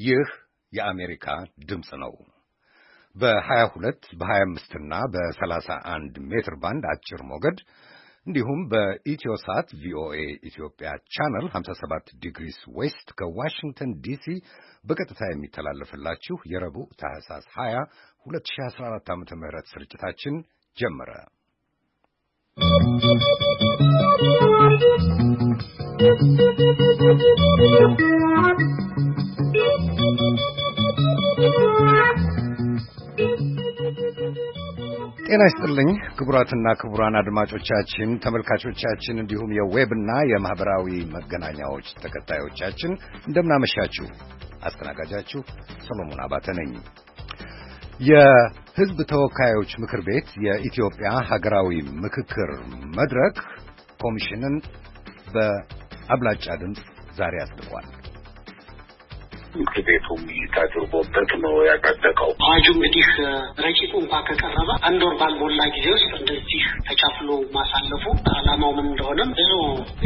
ይህ የአሜሪካ ድምጽ ነው። በ22 በ25 እና በ31 ሜትር ባንድ አጭር ሞገድ እንዲሁም በኢትዮሳት ቪኦኤ ኢትዮጵያ ቻናል 57 ዲግሪስ ዌስት ከዋሽንግተን ዲሲ በቀጥታ የሚተላለፍላችሁ የረቡዕ ታህሳስ 20 2014 ዓ.ም ስርጭታችን ጀመረ። ጤና ይስጥልኝ ክቡራትና ክቡራን አድማጮቻችን፣ ተመልካቾቻችን እንዲሁም የዌብና የማህበራዊ መገናኛዎች ተከታዮቻችን እንደምናመሻችሁ። አስተናጋጃችሁ ሰሎሞን አባተ ነኝ። የሕዝብ ተወካዮች ምክር ቤት የኢትዮጵያ ሀገራዊ ምክክር መድረክ ኮሚሽንን በአብላጫ ድምፅ ዛሬ አጽድቋል። ምክር ቤቱ ታድርቦበት ነው ያጸደቀው። አዋጁ እንግዲህ ረቂቁ እንኳን ከቀረበ አንድ ወር ባልሞላ ጊዜ ውስጥ እንደዚህ ተቻፍሎ ማሳለፉ ዓላማው ምን እንደሆነም ብዙ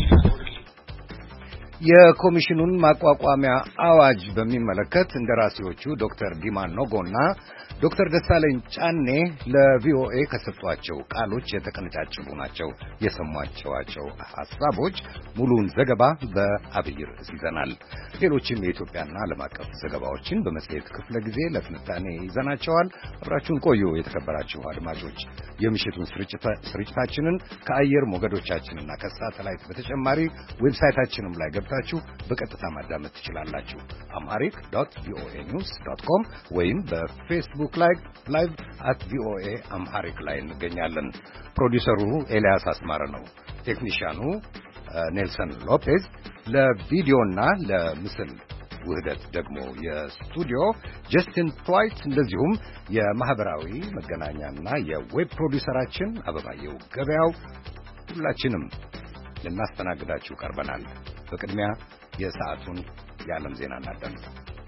የኮሚሽኑን ማቋቋሚያ አዋጅ በሚመለከት እንደራሴዎቹ ዶክተር ዲማ ኖጎና ዶክተር ደሳለኝ ጫኔ ለቪኦኤ ከሰጧቸው ቃሎች የተቀነጫጨቡ ናቸው። የሰሟቸው ሐሳቦች ሙሉውን ዘገባ በአብይ ርዕስ ይዘናል። ሌሎችም የኢትዮጵያና ዓለም አቀፍ ዘገባዎችን በመጽሔት ክፍለ ጊዜ ለትንታኔ ይዘናቸዋል። አብራችሁን ቆዩ። የተከበራችሁ አድማጮች፣ የምሽቱን ስርጭታችንን ከአየር ሞገዶቻችንና ከሳተላይት በተጨማሪ ዌብሳይታችንም ላይ ገብታችሁ በቀጥታ ማዳመጥ ትችላላችሁ። amharic.voanews.com ወይም በፌስቡክ ላይቭ @voa amharic ላይ እንገኛለን። ፕሮዲውሰሩ ኤልያስ አስማረ ነው። ቴክኒሻኑ ኔልሰን ሎፔዝ፣ ለቪዲዮና ለምስል ውህደት ደግሞ የስቱዲዮ ጀስቲን ትዋይት፣ እንደዚሁም የማህበራዊ መገናኛና የዌብ ፕሮዲውሰራችን አበባየው ገበያው፣ ሁላችንም ልናስተናግዳችሁ ቀርበናል። በቅድሚያ የሰዓቱን የዓለም ዜና እናዳምጥ።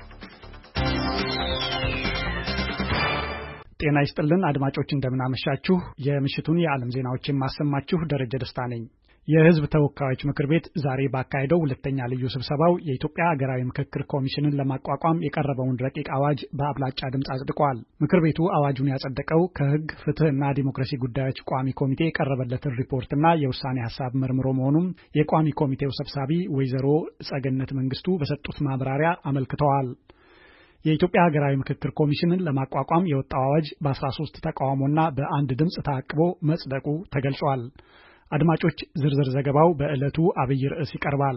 ጤና ይስጥልን አድማጮች፣ እንደምናመሻችሁ። የምሽቱን የዓለም ዜናዎችን ማሰማችሁ ደረጀ ደስታ ነኝ። የሕዝብ ተወካዮች ምክር ቤት ዛሬ ባካሄደው ሁለተኛ ልዩ ስብሰባው የኢትዮጵያ ሀገራዊ ምክክር ኮሚሽንን ለማቋቋም የቀረበውን ረቂቅ አዋጅ በአብላጫ ድምፅ አጽድቋል። ምክር ቤቱ አዋጁን ያጸደቀው ከሕግ ፍትህና ዲሞክራሲ ጉዳዮች ቋሚ ኮሚቴ የቀረበለትን ሪፖርትና የውሳኔ ሀሳብ መርምሮ መሆኑም የቋሚ ኮሚቴው ሰብሳቢ ወይዘሮ ጸገነት መንግስቱ በሰጡት ማብራሪያ አመልክተዋል። የኢትዮጵያ ሀገራዊ ምክክር ኮሚሽንን ለማቋቋም የወጣው አዋጅ በ13 ተቃውሞና በአንድ ድምፅ ተአቅቦ መጽደቁ ተገልጿል። አድማጮች፣ ዝርዝር ዘገባው በዕለቱ አብይ ርዕስ ይቀርባል።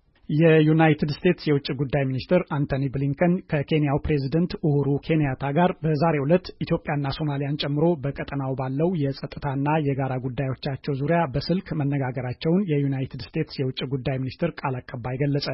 የዩናይትድ ስቴትስ የውጭ ጉዳይ ሚኒስትር አንቶኒ ብሊንከን ከኬንያው ፕሬዝደንት ኡሁሩ ኬንያታ ጋር በዛሬው ዕለት ኢትዮጵያና ሶማሊያን ጨምሮ በቀጠናው ባለው የጸጥታና የጋራ ጉዳዮቻቸው ዙሪያ በስልክ መነጋገራቸውን የዩናይትድ ስቴትስ የውጭ ጉዳይ ሚኒስትር ቃል አቀባይ ገለጸ።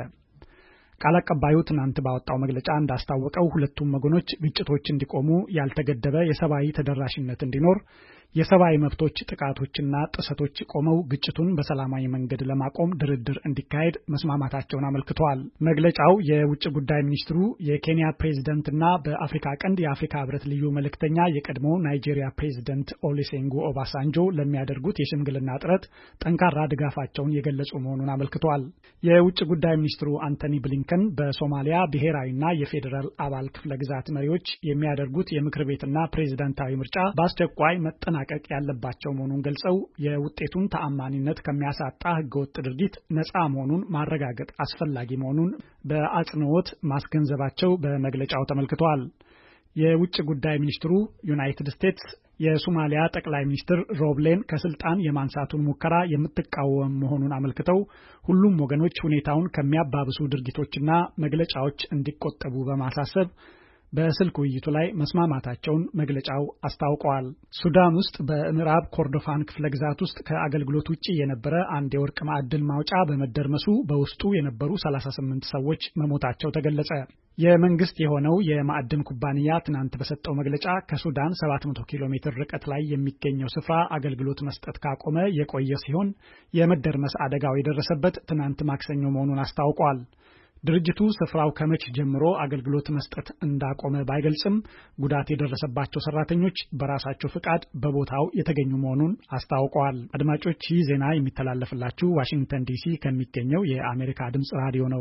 ቃል አቀባዩ ትናንት ባወጣው መግለጫ እንዳስታወቀው ሁለቱም ወገኖች ግጭቶች እንዲቆሙ፣ ያልተገደበ የሰብአዊ ተደራሽነት እንዲኖር፣ የሰብአዊ መብቶች ጥቃቶችና ጥሰቶች ቆመው ግጭቱን በሰላማዊ መንገድ ለማቆም ድርድር እንዲካሄድ መስማማታቸውን አመልክተዋል። መግለጫው የውጭ ጉዳይ ሚኒስትሩ የኬንያ ፕሬዝደንትና በአፍሪካ ቀንድ የአፍሪካ ሕብረት ልዩ መልእክተኛ የቀድሞ ናይጄሪያ ፕሬዝደንት ኦሉሴጉን ኦባሳንጆ ለሚያደርጉት የሽምግልና ጥረት ጠንካራ ድጋፋቸውን የገለጹ መሆኑን አመልክተዋል። የውጭ ጉዳይ ሚኒስትሩ አንቶኒ ብሊንከን በሶማሊያ ብሔራዊና የፌዴራል አባል ክፍለ ግዛት መሪዎች የሚያደርጉት የምክር ቤትና ፕሬዝዳንታዊ ምርጫ በአስቸኳይ መጠናቀቅ ያለባቸው መሆኑን ገልጸው የውጤቱን ተአማኒነት ከሚያሳጣ ህገወጥ ድርጊት ነፃ መሆኑን ማረጋገጥ አስፈላጊ መሆኑን በአጽንኦት ማስገንዘባቸው በመግለጫው ተመልክቷል። የውጭ ጉዳይ ሚኒስትሩ ዩናይትድ ስቴትስ የሶማሊያ ጠቅላይ ሚኒስትር ሮብሌን ከስልጣን የማንሳቱን ሙከራ የምትቃወም መሆኑን አመልክተው ሁሉም ወገኖች ሁኔታውን ከሚያባብሱ ድርጊቶችና መግለጫዎች እንዲቆጠቡ በማሳሰብ በስልክ ውይይቱ ላይ መስማማታቸውን መግለጫው አስታውቀዋል። ሱዳን ውስጥ በምዕራብ ኮርዶፋን ክፍለ ግዛት ውስጥ ከአገልግሎት ውጪ የነበረ አንድ የወርቅ ማዕድን ማውጫ በመደርመሱ በውስጡ የነበሩ 38 ሰዎች መሞታቸው ተገለጸ። የመንግስት የሆነው የማዕድን ኩባንያ ትናንት በሰጠው መግለጫ ከሱዳን 700 ኪሎ ሜትር ርቀት ላይ የሚገኘው ስፍራ አገልግሎት መስጠት ካቆመ የቆየ ሲሆን የመደርመስ አደጋው የደረሰበት ትናንት ማክሰኞ መሆኑን አስታውቋል። ድርጅቱ ስፍራው ከመቼ ጀምሮ አገልግሎት መስጠት እንዳቆመ ባይገልጽም ጉዳት የደረሰባቸው ሰራተኞች በራሳቸው ፍቃድ በቦታው የተገኙ መሆኑን አስታውቀዋል። አድማጮች፣ ይህ ዜና የሚተላለፍላችሁ ዋሽንግተን ዲሲ ከሚገኘው የአሜሪካ ድምጽ ራዲዮ ነው።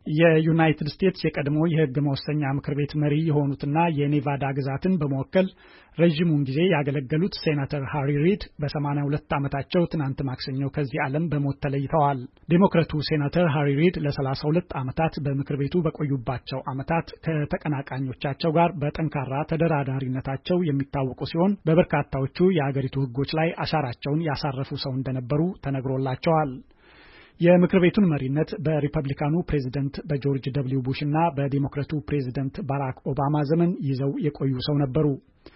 የዩናይትድ ስቴትስ የቀድሞ የሕግ መወሰኛ ምክር ቤት መሪ የሆኑትና የኔቫዳ ግዛትን በመወከል ረጅሙን ጊዜ ያገለገሉት ሴናተር ሃሪ ሪድ በ82 ዓመታቸው ትናንት ማክሰኞ ከዚህ ዓለም በሞት ተለይተዋል። ዴሞክራቱ ሴናተር ሃሪ ሪድ ለ32 ዓመታት በምክር ቤቱ በቆዩባቸው ዓመታት ከተቀናቃኞቻቸው ጋር በጠንካራ ተደራዳሪነታቸው የሚታወቁ ሲሆን በበርካታዎቹ የአገሪቱ ሕጎች ላይ አሻራቸውን ያሳረፉ ሰው እንደነበሩ ተነግሮላቸዋል። የምክር ቤቱን መሪነት በሪፐብሊካኑ ፕሬዝዳንት በጆርጅ ደብሊው ቡሽ እና በዲሞክራቱ ፕሬዝዳንት ባራክ ኦባማ ዘመን ይዘው የቆዩ ሰው ነበሩ።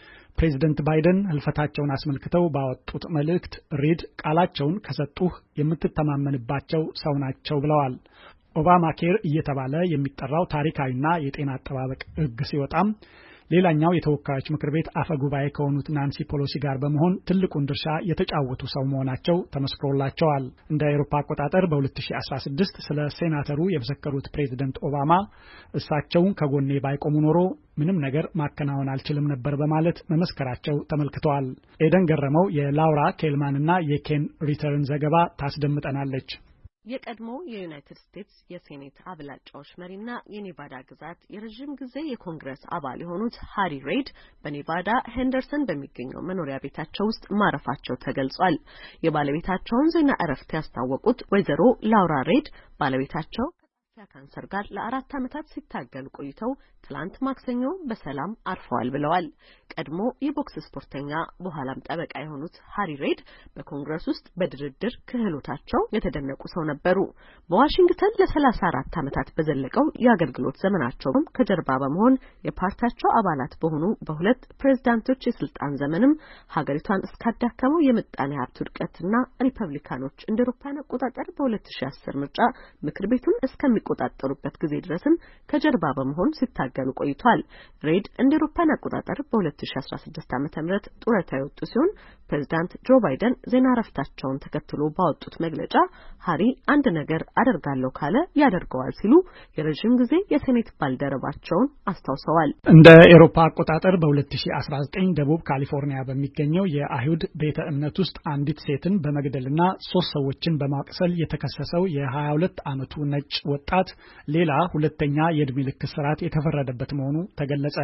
ፕሬዝዳንት ባይደን ህልፈታቸውን አስመልክተው ባወጡት መልእክት ሪድ ቃላቸውን ከሰጡህ የምትተማመንባቸው ሰው ናቸው ብለዋል። ኦባማ ኬር እየተባለ የሚጠራው ታሪካዊና የጤና አጠባበቅ ሕግ ሲወጣም ሌላኛው የተወካዮች ምክር ቤት አፈ ጉባኤ ከሆኑት ናንሲ ፔሎሲ ጋር በመሆን ትልቁን ድርሻ የተጫወቱ ሰው መሆናቸው ተመስክሮላቸዋል። እንደ አውሮፓ አቆጣጠር በ2016 ስለ ሴናተሩ የመሰከሩት ፕሬዝዳንት ኦባማ እሳቸውን ከጎኔ ባይቆሙ ኖሮ ምንም ነገር ማከናወን አልችልም ነበር በማለት መመስከራቸው ተመልክተዋል። ኤደን ገረመው የላውራ ኬልማንና የኬን ሪተርን ዘገባ ታስደምጠናለች። የቀድሞው የዩናይትድ ስቴትስ የሴኔት አብላጫዎች መሪና የኔቫዳ ግዛት የረጅም ጊዜ የኮንግረስ አባል የሆኑት ሃሪ ሬድ በኔቫዳ ሄንደርሰን በሚገኘው መኖሪያ ቤታቸው ውስጥ ማረፋቸው ተገልጿል። የባለቤታቸውን ዜና እረፍት ያስታወቁት ወይዘሮ ላውራ ሬድ ባለቤታቸው ካንሰር ጋር ለ4 ዓመታት ሲታገሉ ቆይተው ትላንት ማክሰኞ በሰላም አርፈዋል ብለዋል። ቀድሞ የቦክስ ስፖርተኛ በኋላም ጠበቃ የሆኑት ሃሪ ሬድ በኮንግረስ ውስጥ በድርድር ክህሎታቸው የተደነቁ ሰው ነበሩ። በዋሽንግተን ለ34 ዓመታት በዘለቀው የአገልግሎት ዘመናቸውም ከጀርባ በመሆን የፓርቲያቸው አባላት በሆኑ በሁለት ፕሬዝዳንቶች የስልጣን ዘመንም ሀገሪቷን እስካዳከመው የምጣኔ ሀብት ውድቀትና ሪፐብሊካኖች እንደ አውሮፓውያን አቆጣጠር በ2010 ምርጫ ምክር ቤቱን እስከሚቆጣጠሩበት ጊዜ ድረስም ከጀርባ በመሆን ሲታገሉ ቆይቷል። ሬድ እንደ አውሮፓውያን አቆጣጠር በ2016 ዓ.ም ጡረታ የወጡ ሲሆን ፕሬዝዳንት ጆ ባይደን ዜና እረፍታቸውን ተከትሎ ባወጡት መግለጫ ሃሪ አንድ ነገር አደርጋለሁ ካለ ያደርገዋል ሲሉ የረጅም ጊዜ የሴኔት ባልደረባቸውን አስታውሰዋል። እንደ አውሮፓ አቆጣጠር በ2019 ደቡብ ካሊፎርኒያ በሚገኘው የአይሁድ ቤተ እምነት ውስጥ አንዲት ሴትን በመግደልና 3 ሰዎችን በማቁሰል የተከሰሰው የ22 ዓመቱ ነጭ ወጣት ሌላ ሁለተኛ የዕድሜ ልክ እስራት የተፈረደበት መሆኑ ተገለጸ።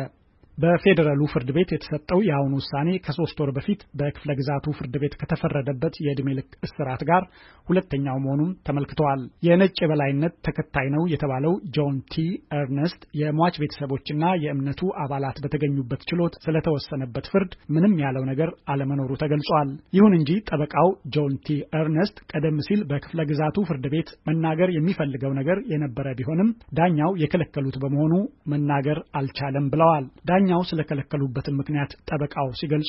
በፌደራሉ ፍርድ ቤት የተሰጠው የአሁኑ ውሳኔ ከ3 ወር በፊት በክፍለ ግዛቱ ፍርድ ቤት ከተፈረደበት የዕድሜ ልክ እስራት ጋር ሁለተኛው መሆኑን ተመልክተዋል። የነጭ የበላይነት ተከታይ ነው የተባለው ጆን ቲ ኤርነስት የሟች ቤተሰቦችና የእምነቱ አባላት በተገኙበት ችሎት ስለተወሰነበት ፍርድ ምንም ያለው ነገር አለመኖሩ ተገልጿል። ይሁን እንጂ ጠበቃው ጆን ቲ ኤርነስት ቀደም ሲል በክፍለ ግዛቱ ፍርድ ቤት መናገር የሚፈልገው ነገር የነበረ ቢሆንም ዳኛው የከለከሉት በመሆኑ መናገር አልቻለም ብለዋል። ዳኛው ስለከለከሉበትም ምክንያት ጠበቃው ሲገልጹ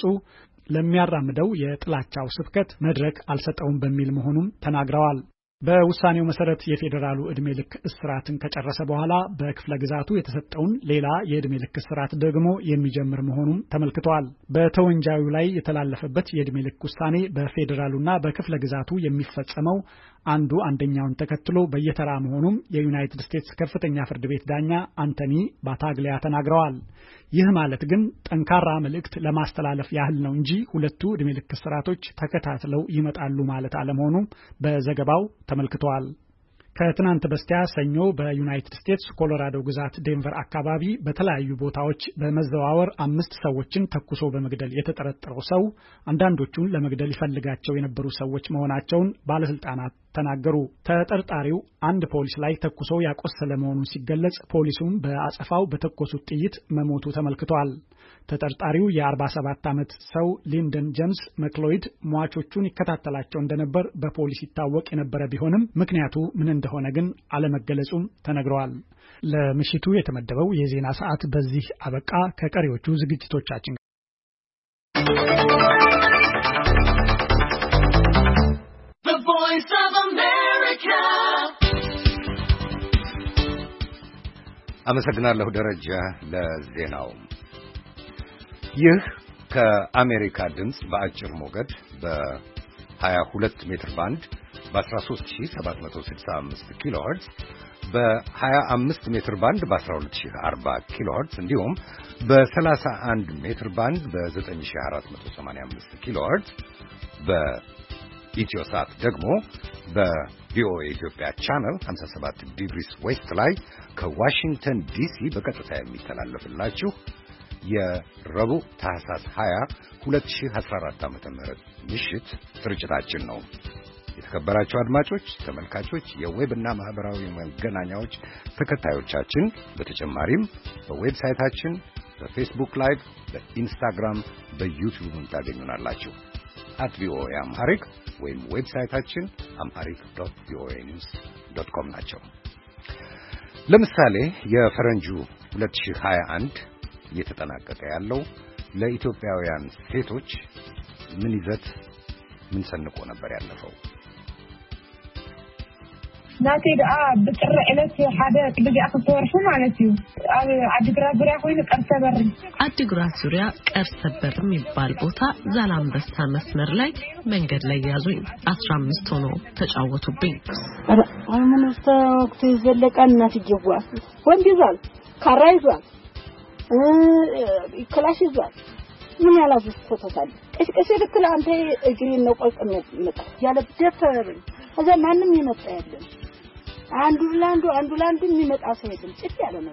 ለሚያራምደው የጥላቻው ስብከት መድረክ አልሰጠውም በሚል መሆኑን ተናግረዋል። በውሳኔው መሰረት የፌደራሉ ዕድሜ ልክ እስራትን ከጨረሰ በኋላ በክፍለ ግዛቱ የተሰጠውን ሌላ የዕድሜ ልክ እስራት ደግሞ የሚጀምር መሆኑን ተመልክቷል። በተወንጃዩ ላይ የተላለፈበት የዕድሜ ልክ ውሳኔ በፌደራሉና በክፍለ ግዛቱ የሚፈጸመው አንዱ አንደኛውን ተከትሎ በየተራ መሆኑም የዩናይትድ ስቴትስ ከፍተኛ ፍርድ ቤት ዳኛ አንቶኒ ባታግሊያ ተናግረዋል። ይህ ማለት ግን ጠንካራ መልእክት ለማስተላለፍ ያህል ነው እንጂ ሁለቱ ዕድሜ ልክ እስራቶች ተከታትለው ይመጣሉ ማለት አለመሆኑ በዘገባው ተመልክቷል። ከትናንት በስቲያ ሰኞ በዩናይትድ ስቴትስ ኮሎራዶ ግዛት ዴንቨር አካባቢ በተለያዩ ቦታዎች በመዘዋወር 5 ሰዎችን ተኩሶ በመግደል የተጠረጠረው ሰው አንዳንዶቹን ለመግደል ይፈልጋቸው የነበሩ ሰዎች መሆናቸውን ባለስልጣናት ተናገሩ። ተጠርጣሪው አንድ ፖሊስ ላይ ተኩሶ ያቆሰለ መሆኑን ሲገለጽ ፖሊሱም በአጸፋው በተኮሱት ጥይት መሞቱ ተመልክቷል። ተጠርጣሪው የ47 ዓመት ሰው ሊንደን ጄምስ መክሎይድ ሟቾቹን ይከታተላቸው እንደነበር በፖሊስ ይታወቅ የነበረ ቢሆንም ምክንያቱ ምን እንደሆነ ግን አለመገለጹም ተነግሯል። ለምሽቱ የተመደበው የዜና ሰዓት በዚህ አበቃ። ከቀሪዎቹ ዝግጅቶቻችን አመሰግናለሁ ደረጃ ለዜናው። ይህ ከአሜሪካ ድምጽ በአጭር ሞገድ በ22 ሜትር ባንድ በ13765 ኪሎ ሄርትዝ በ25 ሜትር ባንድ በ12040 ኪሎ ሄርትዝ እንዲሁም በ31 ሜትር ባንድ በ9485 ኪሎ ሄርትዝ በኢትዮሳት ደግሞ በቪኦኤ ኢትዮጵያ ቻናል 57 ዲግሪስ ዌስት ላይ ከዋሽንግተን ዲሲ በቀጥታ የሚተላለፍላችሁ የረቡዕ ታህሳስ 20 2014 ዓ.ም ምሽት ስርጭታችን ነው። የተከበራችሁ አድማጮች፣ ተመልካቾች፣ የዌብና ማህበራዊ መገናኛዎች ተከታዮቻችን በተጨማሪም በዌብሳይታችን፣ በፌስቡክ ላይቭ፣ በኢንስታግራም፣ በዩቲዩብ ታገኙናላችሁ። @voa amharic ወይም ዌብሳይታችን amharic.voanews.com ናቸው። ለምሳሌ የፈረንጁ 2021 እየተጠናቀቀ ያለው ለኢትዮጵያውያን ሴቶች ምን ይዘት ምን ሰንቆ ነበር ያለፈው? ናቴ በጥር ዕለት ሓደ ልጅ አክተወርፉ ማለት እዩ አዲግራት ዙሪያ ኮይኑ ቀርሰበር አዲግራት ዙሪያ ቀርሰበር የሚባል ቦታ ዛላምበሳ መስመር ላይ መንገድ ላይ ያዙኝ 15 ሆኖ ተጫወቱብኝ። አሁን ወቅቱ ዘለቀና ትጅዋ ወንድ ይዟል ካራ ይዟል ክላሽ ይዟል ምን ያላዝስ ፎቶታል ቀስቀስ ልክል አንተ እግሬን ነው ቆልቀም መጣ ያለ ደፈር እዛ ማንንም ይመጣ ያለ አንዱ ላንዱ የሚመጣ ሰው የለም ጽፍ ያለ ነው።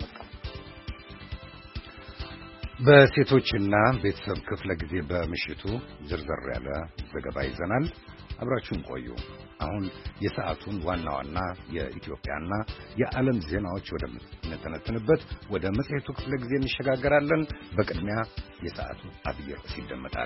በሴቶችና ቤተሰብ ክፍለ ጊዜ በምሽቱ ዝርዝር ያለ ዘገባ ይዘናል። አብራችሁን ቆዩ። አሁን የሰዓቱን ዋና ዋና የኢትዮጵያና የዓለም ዜናዎች ወደምንተነትንበት ወደ መጽሔቱ ክፍለ ጊዜ እንሸጋገራለን። በቅድሚያ የሰዓቱ አብይ ርዕስ ይደመጣል።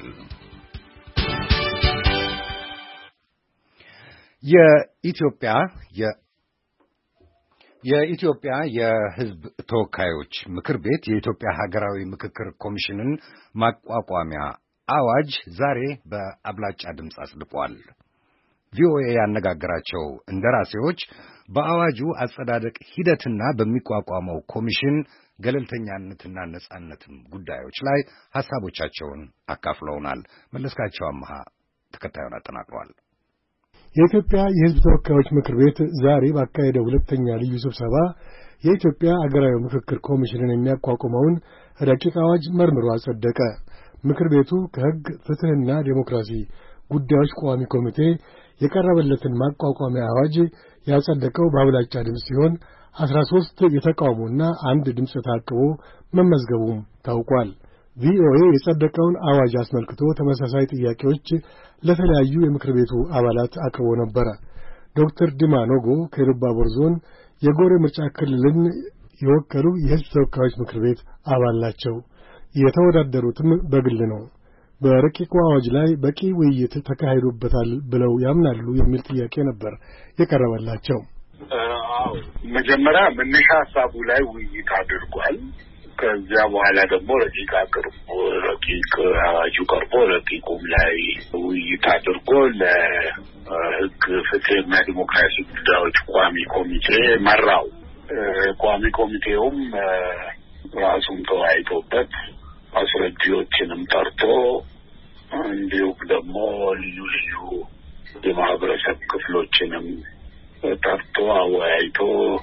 የኢትዮጵያ የሕዝብ ተወካዮች ምክር ቤት የኢትዮጵያ ሀገራዊ ምክክር ኮሚሽንን ማቋቋሚያ አዋጅ ዛሬ በአብላጫ ድምፅ አጽድቋል። ቪኦኤ ያነጋገራቸው እንደራሴዎች በአዋጁ አጸዳደቅ ሂደትና በሚቋቋመው ኮሚሽን ገለልተኛነትና ነጻነትም ጉዳዮች ላይ ሐሳቦቻቸውን አካፍለውናል። መለስካቸው አማሃ ተከታዩን አጠናቅሯል። የኢትዮጵያ የሕዝብ ተወካዮች ምክር ቤት ዛሬ ባካሄደው ሁለተኛ ልዩ ስብሰባ የኢትዮጵያ ሀገራዊ ምክክር ኮሚሽንን የሚያቋቁመውን ረቂቅ አዋጅ መርምሮ አጸደቀ። ምክር ቤቱ ከሕግ ፍትሕና ዴሞክራሲ ጉዳዮች ቋሚ ኮሚቴ የቀረበለትን ማቋቋሚያ አዋጅ ያጸደቀው በአብላጫ ድምፅ ሲሆን 13 የተቃውሞና 1 ድምፅ ታቅቦ መመዝገቡም ታውቋል። ቪኦኤ የጸደቀውን አዋጅ አስመልክቶ ተመሳሳይ ጥያቄዎች ለተለያዩ የምክር ቤቱ አባላት አቅርቦ ነበር። ዶክተር ዲማ ኖጎ ከኢሉባቦር ዞን የጎሬ ምርጫ ክልልን የወከሉ የሕዝብ ተወካዮች ምክር ቤት አባል ናቸው። የተወዳደሩትም በግል ነው። በረቂቁ አዋጅ ላይ በቂ ውይይት ተካሂዶበታል ብለው ያምናሉ የሚል ጥያቄ ነበር የቀረበላቸው። መጀመሪያ መነሻ ሀሳቡ ላይ ውይይት አድርጓል። ከዚያ በኋላ ደግሞ ረቂቅ አዋጁ ቀርቦ ረቂቁም ላይ ውይይት አድርጎ ለሕግ ፍትሕና ዲሞክራሲ ጉዳዮች ቋሚ ኮሚቴ መራው። ቋሚ ኮሚቴውም ራሱን ተወያይቶበት አስረጂዎችንም ጠርቶ እንዲሁም ደግሞ ልዩ የማህበረሰብ ክፍሎችንም ጠርቶ አወያይቶ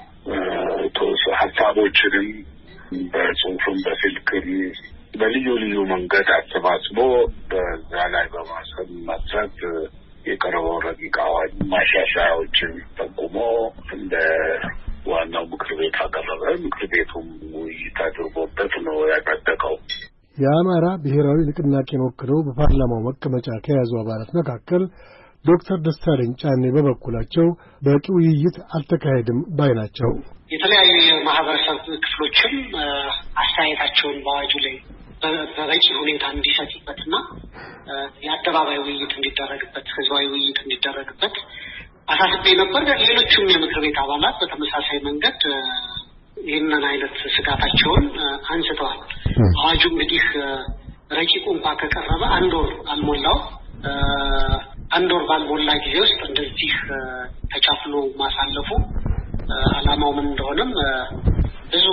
ሀሳቦችንም በጽሁፍም በስልክም በልዩ መንገድ አሰባስቦ በዛ ላይ በማሰብ የቀረበው ረቂቅ አዋጅ ማሻሻያዎችን ጠቁሞ እንደ ዋናው ምክር ቤት አቀረበ። ምክር ቤቱም ውይይት አድርጎበት ነው ያጸደቀው። የአማራ ብሔራዊ ንቅናቄን ወክለው በፓርላማው መቀመጫ ከያዙ አባላት መካከል ዶክተር ደሳለኝ ጫኔ በበኩላቸው በቂ ውይይት አልተካሄድም ባይ ናቸው። የተለያዩ የማህበረሰብ ክፍሎችም አስተያየታቸውን በአዋጁ ላይ በበቂ ሁኔታ እንዲሰጡበትና የአደባባይ ውይይት እንዲደረግበት፣ ህዝባዊ ውይይት እንዲደረግበት አሳስቤ ነበር። ሌሎችም የምክር ቤት አባላት በተመሳሳይ መንገድ ይህንን አይነት ስጋታቸውን አንስተዋል። አዋጁ እንግዲህ ረቂቁ እንኳን ከቀረበ አንድ ወር አልሞላው። አንድ ወር ባልሞላ ጊዜ ውስጥ እንደዚህ ተቻፍሎ ማሳለፉ ዓላማው ምን እንደሆነም ብዙ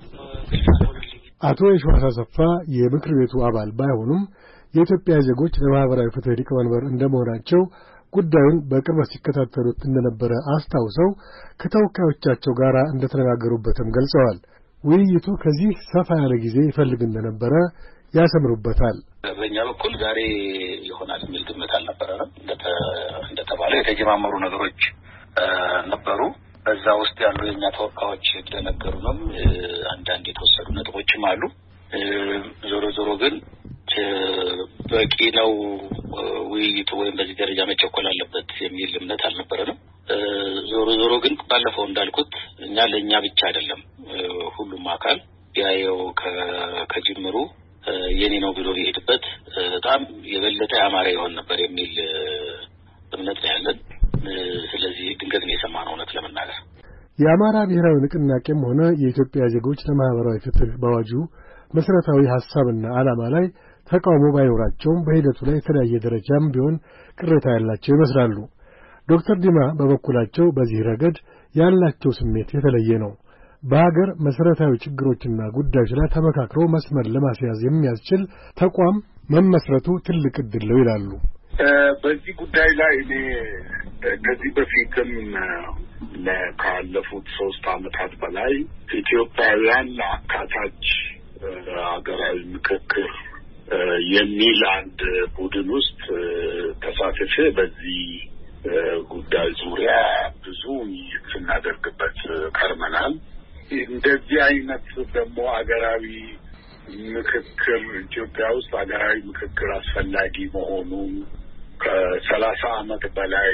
አቶ የሺዋስ አሰፋ የምክር ቤቱ አባል ባይሆኑም የኢትዮጵያ ዜጎች ለማህበራዊ ፍትህ ሊቀመንበር እንደመሆናቸው ጉዳዩን በቅርበት ሲከታተሉት እንደነበረ አስታውሰው ከተወካዮቻቸው ጋር እንደተነጋገሩበትም ገልጸዋል። ውይይቱ ከዚህ ሰፋ ያለ ጊዜ ይፈልግ እንደነበረ ያሰምሩበታል። በእኛ በኩል ዛሬ ይሆናል የሚል ግምት አልነበረንም። እንደተባለው የተጀማመሩ ነገሮች ነበሩ። በዛ ውስጥ ያሉ የኛ ተወካዮች እንደነገሩንም አንዳንድ የተወሰዱ ነጥቦችም አሉ። ዞሮ ግን በቂ ነው ውይይቱ ወይም በዚህ ደረጃ መቸኮል አለበት የሚል እምነት አልነበረንም። ዞሮ ግን ባለፈው እንዳልኩት ለኛ ብቻ አይደለም ሁሉም አካል ያየው ከጅምሩ የኔ ነው ብሎ ሊሄድበት በጣም የበለጠ ያማረ ይሆን ነበር የሚል እምነት ነው ያለን። ስለዚህ ድንገት ነው የሰማነው እውነት ለመናገር። የአማራ ብሔራዊ ንቅናቄም ሆነ የኢትዮጵያ ዜጎች ለማህበራዊ ፍትህ በአዋጁ መሰረታዊ ሐሳብና ዓላማ ላይ ተቃውሞ ባይኖራቸውም በሂደቱ ላይ የተለያየ ደረጃም ቢሆን ቅሬታ ያላቸው ይመስላሉ። ዶክተር ዲማ በበኩላቸው በዚህ ረገድ ያላቸው ስሜት የተለየ ነው። በሀገር መሰረታዊ ችግሮችና ጉዳዮች ላይ ተመካክሮ መስመር ለማስያዝ የሚያስችል ተቋም መመስረቱ ትልቅ ዕድል ነው ይላሉ። በዚህ ጉዳይ ላይ እኔ ከዚህ በፊትም ካለፉት 3 ዓመታት በላይ ኢትዮጵያውያን አካታች ሀገራዊ ምክክር የሚል አንድ ቡድን ውስጥ ተሳትፌ በዚህ ጉዳይ ዙሪያ ብዙ ስናደርግበት ከርመናል። እንደዚህ አይነት ደግሞ ሀገራዊ ምክክር ኢትዮጵያ ውስጥ ሀገራዊ ምክክር አስፈላጊ መሆኑን ከ30 ዓመት በላይ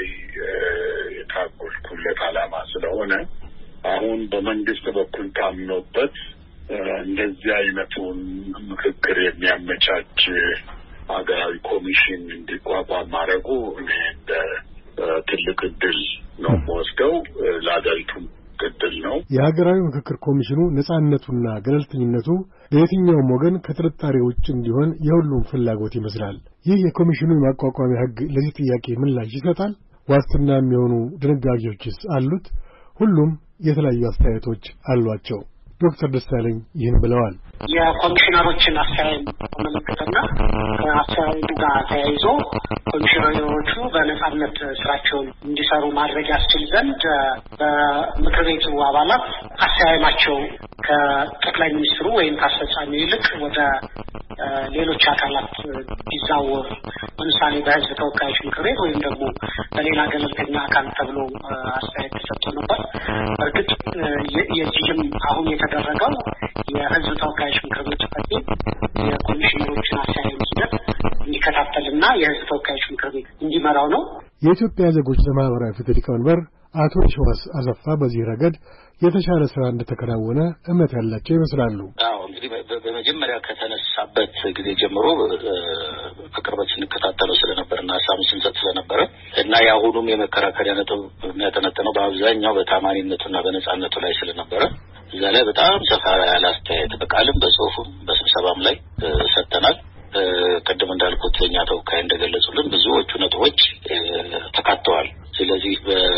የታገልኩለት ዓላማ ስለሆነ አሁን በመንግስት በኩል ታምኖበት እንደዚህ አይነቱን ምክክር የሚያመቻች ሀገራዊ ኮሚሽን እንዲቋቋም ማድረጉ እኔ እንደ ትልቅ ዕድል ነው የምወስደው። ለሀገሪቱም ዕድል ነው። የሀገራዊ ምክክር ኮሚሽኑ ነጻነቱና ገለልተኝነቱ በየትኛውም ወገን ከጥርጣሬ ውጭ እንዲሆን የሁሉም ፍላጎት ይመስላል። ይህ የኮሚሽኑ የማቋቋሚያ ሕግ ለዚህ ጥያቄ ምላሽ ይሰጣል? ዋስትና የሚሆኑ ድንጋጌዎችስ አሉት? ሁሉም የተለያዩ አስተያየቶች አሏቸው። ዶክተር ደሳለኝ ይህን ብለዋል። የኮሚሽነሮችን አስተያየት መመልከትና ከአስተያየቱ ጋር ተያይዞ ኮሚሽነሮቹ በነጻነት ስራቸውን እንዲሰሩ ማድረግ ያስችል ዘንድ በምክር ቤቱ አባላት አስተያየታቸው ከጠቅላይ ሚኒስትሩ ወይም ከአስፈጻሚው ይልቅ ወደ ሌሎች አካላት ቢዛወር፣ ለምሳሌ በህዝብ ተወካዮች ምክር ቤት ወይም ደግሞ በሌላ ገለልተኛ አካል ተብሎ አስተያየት ተሰጥቶ ነበር። እርግጥ የዚህም አሁን የተደረገው የህዝብ ተወካዮች ምክር ቤት ጽሕፈት ቤት የኮሚሽነሮችን አስተያየት ሂደት እንዲከታተልና የህዝብ ተወካዮች ምክር ቤት እንዲመራው ነው። የኢትዮጵያ ዜጎች ለማህበራዊ ፍትህ ሊቀመንበር አቶ ሸዋስ አሰፋ በዚህ ረገድ የተሻለ ስራ እንደተከናወነ እምነት ያላቸው ይመስላሉ። እንግዲህ በመጀመሪያ ከተነሳበት ጊዜ ጀምሮ በቅርበት ስንከታተለው ስለነበርና ሀሳብ ስንሰጥ ስለነበረ እና የአሁኑም የመከራከሪያ ነጥብ የሚያጠነጥነው በአብዛኛው በታማኒነቱና በነጻነቱ ላይ ስለነበረ እዛ ላይ በጣም ሰፋ ያለ አስተያየት በቃልም በጽሁፍም በስብሰባም ላይ ሰጥተናል። ቀደም እንዳልኩት የኛ ተወካይ እንደገለጹልን ብዙዎቹ ነጥቦች ተካተዋል። ስለዚህ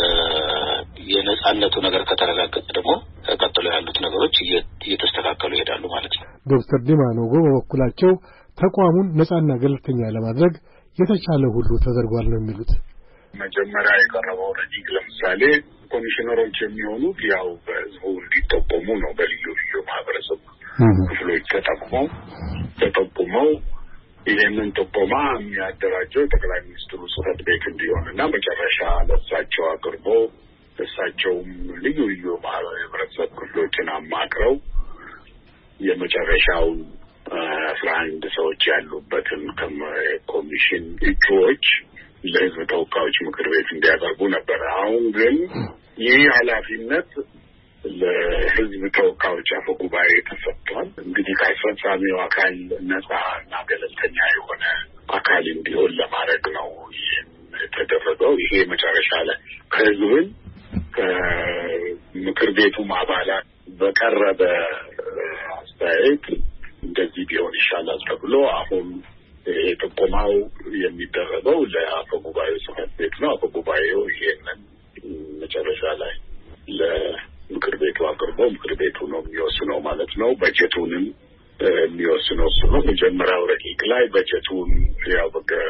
የነጻነቱ ነገር ከተረጋገጠ ደግሞ ቀጥሎ ያሉት ነገሮች እየተስተካከሉ ይሄዳሉ ማለት ነው። ዶክተር ዲማ ኖጎ በበኩላቸው ተቋሙን ነጻና ገለልተኛ ለማድረግ የተቻለ ሁሉ ተደርጓል ነው የሚሉት። መጀመሪያ የቀረበው ረቂቅ ለምሳሌ ኮሚሽነሮች የሚሆኑት ያው በህዝቡ እንዲጠቆሙ ነው። በልዩ ልዩ ማህበረሰብ ክፍሎች ተጠቁመው ይህንን ጥቆማ የሚያደራጀው ጠቅላይ ሚኒስትሩ ጽሕፈት ቤት እንዲሆንና መጨረሻ ለእሳቸው አቅርቦ እሳቸውም ልዩ ልዩ ማህበረሰብ ክፍሎችን አማክረው የመጨረሻውን 11 ሰዎች ያሉበትን ኮሚሽን እጩዎች ለህዝብ ተወካዮች ምክር ቤት እንዲያቀርቡ ነበር። አሁን ግን ይህ ኃላፊነት ለህዝብ ተወካዮች አፈ ጉባኤ ተሰጥቷል። እንግዲህ ከአስፈጻሚው አካል ነጻ እና ገለልተኛ የሆነ አካል እንዲሆን ለማድረግ ነው ይህን የተደረገው። ይሄ መጨረሻ ላይ ከህዝብን ከምክር ቤቱም አባላት በቀረበ አስተያየት እንደዚህ ቢሆን ይሻላል ተብሎ አሁን ይሄ ጥቆማው የሚደረገው ለአፈ ጉባኤው ጽሕፈት ቤት ነው። አፈ ጉባኤው ይሄንን መጨረሻ ላይ ለምክር ቤቱ አቅርቦ ምክር ቤቱ ነው የሚወስነው ማለት ነው። በጀቱንም የሚወስነው እሱ ነው። መጀመሪያው ረቂቅ ላይ በጀቱን ያው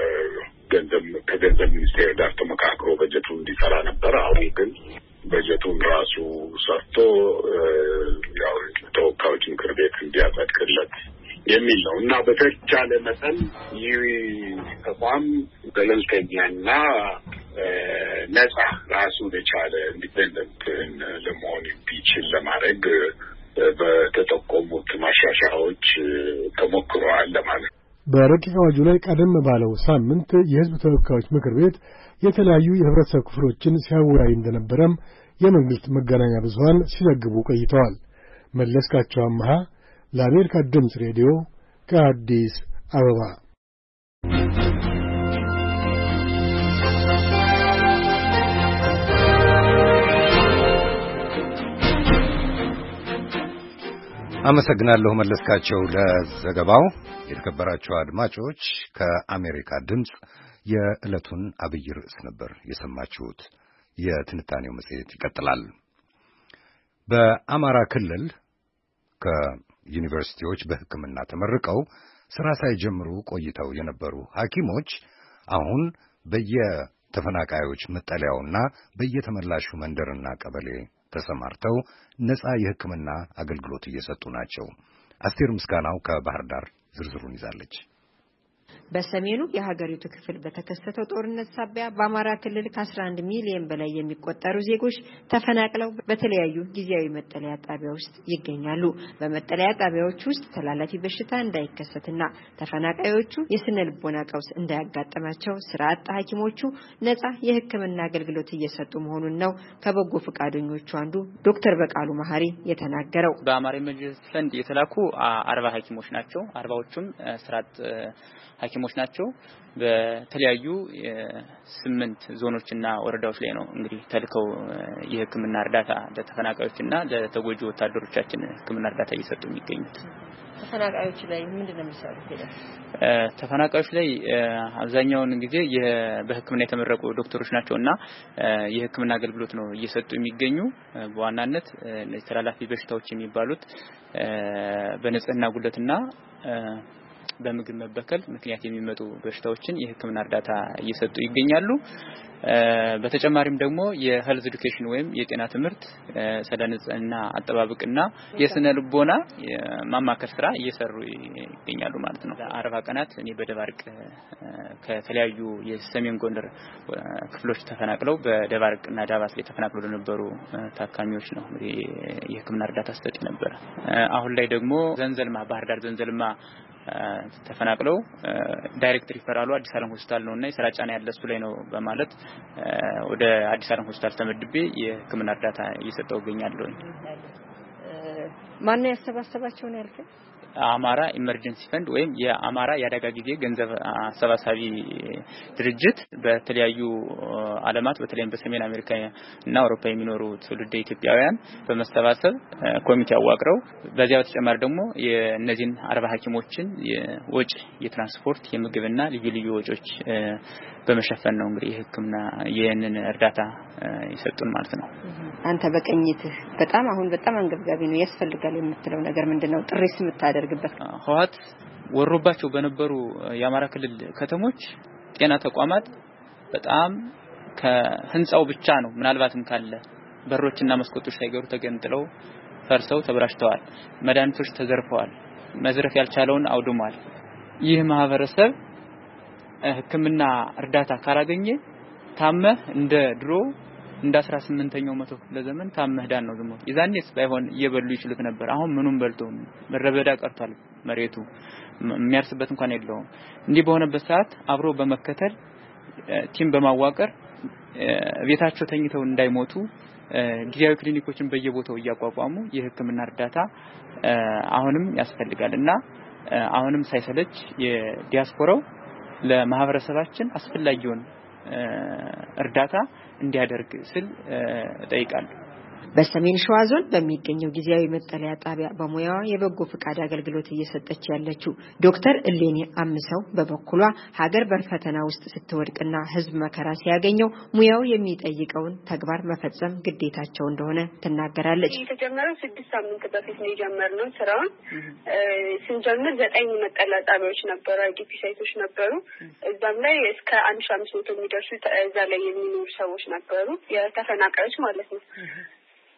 ከገንዘብ ሚኒስቴር ጋር ተመካክሮ በጀቱን እንዲሰራ ነበር። አሁን ግን በጀቱን ራሱ ሰርቶ ያው ተወካዮች ምክር ቤት እንዲያጸድቅለት የሚል ነው እና በተቻለ መጠን ይህ ተቋም ገለልተኛና ነጻ ራሱን የቻለ ኢንዲፔንደንት ለመሆን ቢችል ለማድረግ በተጠቆሙት ማሻሻያዎች ተሞክረዋል ለማለት ነው። በረቂቅ አዋጁ ላይ ቀደም ባለው ሳምንት የሕዝብ ተወካዮች ምክር ቤት የተለያዩ የህብረተሰብ ክፍሎችን ሲያወያይ እንደነበረም የመንግስት መገናኛ ብዙሃን ሲዘግቡ ቆይተዋል። መለስካቸው አምሃ ለአሜሪካ ድምፅ ሬዲዮ ከአዲስ አበባ። አመሰግናለሁ መለስካቸው ለዘገባው። የተከበራችሁ አድማጮች ከአሜሪካ ድምፅ የዕለቱን አብይ ርዕስ ነበር የሰማችሁት። የትንታኔው መጽሔት ይቀጥላል። በአማራ ክልል ከዩኒቨርሲቲዎች በሕክምና ተመርቀው ስራ ሳይጀምሩ ቆይተው የነበሩ ሐኪሞች አሁን በየተፈናቃዮች መጠለያውና በየተመላሹ መንደርና ቀበሌ ተሰማርተው ነፃ የሕክምና አገልግሎት እየሰጡ ናቸው። አስቴር ምስጋናው ከባህር ዳር ዝርዝሩን ይዛለች። በሰሜኑ የሀገሪቱ ክፍል በተከሰተው ጦርነት ሳቢያ በአማራ ክልል ከ11 ሚሊዮን በላይ የሚቆጠሩ ዜጎች ተፈናቅለው በተለያዩ ጊዜያዊ መጠለያ ጣቢያዎች ውስጥ ይገኛሉ። በመጠለያ ጣቢያዎች ውስጥ ተላላፊ በሽታ እንዳይከሰትና ተፈናቃዮቹ የስነ ልቦና ቀውስ እንዳያጋጥማቸው ስራ አጥ ሐኪሞቹ ነፃ የሕክምና አገልግሎት እየሰጡ መሆኑን ነው ከበጎ ፈቃደኞቹ አንዱ ዶክተር በቃሉ መሐሪ የተናገረው። በአማራ ኢመርጀንሲ ፈንድ የተላኩ 40 ሐኪሞች ናቸው። 40ዎቹም ስራ አጥ ሐኪሞች ናቸው። በተለያዩ 8 ዞኖችና ወረዳዎች ላይ ነው እንግዲህ ተልከው የሕክምና እርዳታ ለተፈናቃዮችና ለተጎጂ ወታደሮቻችን ሕክምና እርዳታ እየሰጡ የሚገኙት። ተፈናቃዮች ላይ ምንድነው የሚሰሩት? ተፈናቃዮች ላይ አብዛኛውን ጊዜ በሕክምና የተመረቁ ዶክተሮች ናቸውና የሕክምና አገልግሎት ነው እየሰጡ የሚገኙ። በዋናነት ተላላፊ በሽታዎች የሚባሉት በንጽህና ጉድለትና በምግብ መበከል ምክንያት የሚመጡ በሽታዎችን የሕክምና እርዳታ እየሰጡ ይገኛሉ። በተጨማሪም ደግሞ የሄልዝ ኤዱኬሽን ወይም የጤና ትምህርት ስለ ንጽህና አጠባበቅና የስነ ልቦና ማማከር ስራ እየሰሩ ይገኛሉ ማለት ነው። ለ40 ቀናት እኔ በደባርቅ ከተለያዩ የሰሜን ጎንደር ክፍሎች ተፈናቅለው በደባርቅና ዳባት ላይ ተፈናቅለው ለነበሩ ታካሚዎች ነው የሕክምና እርዳታ ሰጥተን ነበር። አሁን ላይ ደግሞ ዘንዘልማ ባህር ዳር ዘንዘልማ ተፈናቅለው ዳይሬክት ሪፈራሉ አዲስ ዓለም ሆስፒታል ነውና የስራ ጫና ያለ እሱ ላይ ነው በማለት ወደ አዲስ ዓለም ሆስፒታል ተመድቤ የሕክምና እርዳታ እየሰጠው እገኛለሁ። ማን ያሰባሰባቸው ነው ያልከኝ? አማራ ኢመርጀንሲ ፈንድ ወይም የአማራ ያደጋ ጊዜ ገንዘብ አሰባሳቢ ድርጅት በተለያዩ ዓለማት በተለይም በሰሜን አሜሪካ እና አውሮፓ የሚኖሩ ትውልደ ኢትዮጵያውያን በመሰባሰብ ኮሚቴ አዋቅረው በዚያ በተጨማሪ ደግሞ የእነዚህን 40 ሐኪሞችን የወጪ የትራንስፖርት የምግብና ልዩ ልዩ ወጪዎች በመሸፈን ነው እንግዲህ የሕክምና የነን እርዳታ ይሰጡን ማለት ነው። አንተ በቀኝትህ በጣም አንገብጋቢ ነው ያስፈልጋል የምትለው ነገር ምንድነው? ጥሪስ የምታደርግበት? ህወሓት ወሮባቸው በነበሩ የአማራ ክልል ከተሞች ጤና ተቋማት በጣም ከህንጻው ብቻ ነው ምናልባትም ካለ በሮችና መስኮቶች ሳይገሩ ተገንጥለው ፈርሰው ተበላሽተዋል። መድኃኒቶች ተዘርፈዋል። መዝረፍ ያልቻለውን አውድሟል። ይህ ማህበረሰብ ሕክምና እርዳታ ካላገኘ ታመህ እንደ ድሮ እንደ 18ኛው መቶ ለዘመን ታመህ ዳን ነው ዝም ብሎ ይዛኔስ ባይሆን እየበሉ ይችሉት ነበር። አሁን ምኑን በልቶ መረበዳ ቀርቷል። መሬቱ የሚያርስበት እንኳን የለውም። እንዲህ በሆነበት ሰዓት አብሮ በመከተል ቲም በማዋቀር ቤታቸው ተኝተው እንዳይሞቱ ጊዜያዊ ክሊኒኮችን በየቦታው እያቋቋሙ የሕክምና እርዳታ አሁንም ያስፈልጋልና አሁንም ሳይሰለች የዲያስፖራው ለማህበረሰባችን አስፈላጊውን እርዳታ እንዲያደርግ ስል ጠይቃለሁ። በሰሜን ሸዋ ዞን በሚገኘው ጊዜያዊ መጠለያ ጣቢያ በሙያዋ የበጎ ፍቃድ አገልግሎት እየሰጠች ያለችው ዶክተር እሌኒ አምሰው በበኩሏ ሀገር በፈተና ውስጥ ስትወድቅና ሕዝብ መከራ ሲያገኘው ሙያው የሚጠይቀውን ተግባር መፈጸም ግዴታቸው እንደሆነ ትናገራለች። የተጀመረው 6 ሳምንት በፊት ነው የጀመርነው ስራውን። ስንጀምር 9 መጠለያ ጣቢያዎች ነበሩ፣ አይዲፒ ሳይቶች ነበሩ። እዛም ላይ እስከ 1500 የሚደርሱ እዛ ላይ የሚኖሩ ሰዎች ነበሩ፣ የተፈናቃዮች ማለት ነው።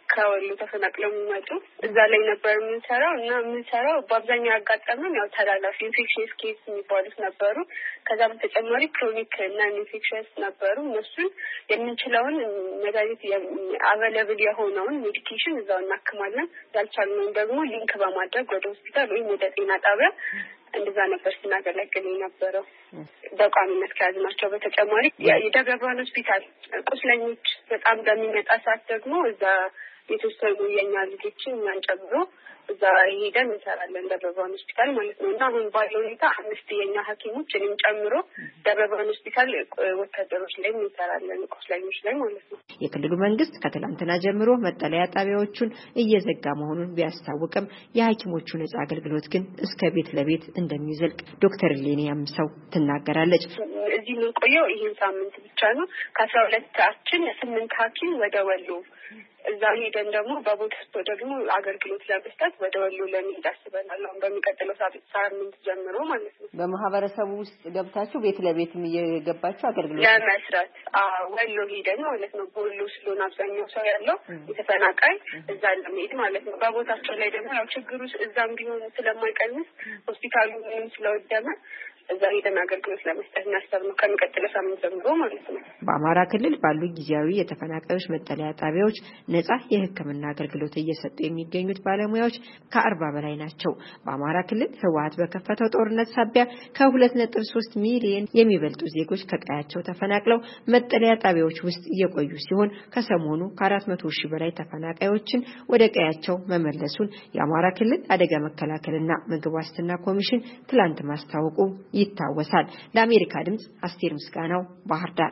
ከወሎ ተፈናቅለው የሚመጡ እዛ ላይ ነበር የምንሰራው እና የምንሰራው በአብዛኛው ያጋጠመን ያው ተላላፊ ኢንፌክሽንስ ኬስ የሚባሉት ነበሩ። ከዛ በተጨማሪ ክሮኒክ እና ኢንፌክሽንስ ነበሩ። እነሱን የምንችለውን መድኃኒት አቬለብል የሆነውን ሜዲኬሽን እዛው እናክማለን። ያልቻልነውን ደግሞ ሊንክ በማድረግ ወደ ሆስፒታል ወይም ወደ ጤና ጣቢያ እንደዛ ነበር ስናገለግል የነበረው። በቋሚነት ከያዝናቸው በተጨማሪ የደብረ ብርሃን ሆስፒታል ቁስለኞች በጣም በሚመጣ ሰዓት ደግሞ እዛ የተወሰኑ የኛ ልጆችን እኛን ጨምሮ እዛ ሄደን እንሰራለን ደብረ ብርሃን ሆስፒታል ማለት ነው። እና አሁን ባለው ሁኔታ 5 የኛ ሐኪሞች እኔም ጨምሮ ደብረ ብርሃን ሆስፒታል ወታደሮች ላይ እንሰራለን ቁስለኞች ላይ ማለት ነው። የክልሉ መንግስት ከትላንትና ጀምሮ መጠለያ ጣቢያዎቹን እየዘጋ መሆኑን ቢያስታውቅም የሐኪሞቹ ነጻ አገልግሎት ግን እስከ ቤት ለቤት እንደሚዘልቅ ዶክተር ሌኒ ያምሰው ትናገራለች። እዚህ ምን ቆየው ይሄን ሳምንት ብቻ ነው ከ12 8 ሐኪም ወደ ወሎ እዛ ሄደን ደግሞ በቦታው ደግሞ አገልግሎት ለመስጠት ወደ ወሎ ለመሄድ አስበናል። አሁን በሚቀጥለው ሳምንት ጀምሮ ማለት ነው። በማህበረሰቡ ውስጥ ገብታችሁ ቤት ለቤትም እየገባችሁ አገልግሎት ለመስራት ወሎ ሄደን ማለት ነው። ወሎ ስለሆነ አብዛኛው ሰው ያለው የተፈናቃይ እዛ ለመሄድ ማለት ነው። በቦታቸው ላይ ደግሞ ያው ችግሩ እዛም ቢሆን ስለማይቀንስ ሆስፒታሉ ምንም ስለወደመ እዛ ሄደን አገልግሎት ለመስጠት እናስበው ከሚቀጥለው ሳምንት ጀምሮ ማለት ነው። በአማራ ክልል ባሉ ጊዜያዊ የተፈናቃዮች መጠለያ ጣቢያዎች ነጻ የሕክምና አገልግሎት እየሰጡ የሚገኙት ባለሙያዎች ከ40 በላይ ናቸው። በአማራ ክልል ህወሓት በከፈተው ጦርነት ሳቢያ ከ2.3 ሚሊዮን የሚበልጡ ዜጎች ከቀያቸው ተፈናቅለው መጠለያ ጣቢያዎች ውስጥ እየቆዩ ሲሆን ከሰሞኑ ከ400 ሺህ በላይ ተፈናቃዮችን ወደ ቀያቸው መመለሱን የአማራ ክልል አደጋ መከላከልና ምግብ ዋስትና ኮሚሽን ትላንት ማስታወቁ ይታወሳል። ለአሜሪካ ድምጽ አስቴር ምስጋናው ባህር ዳር።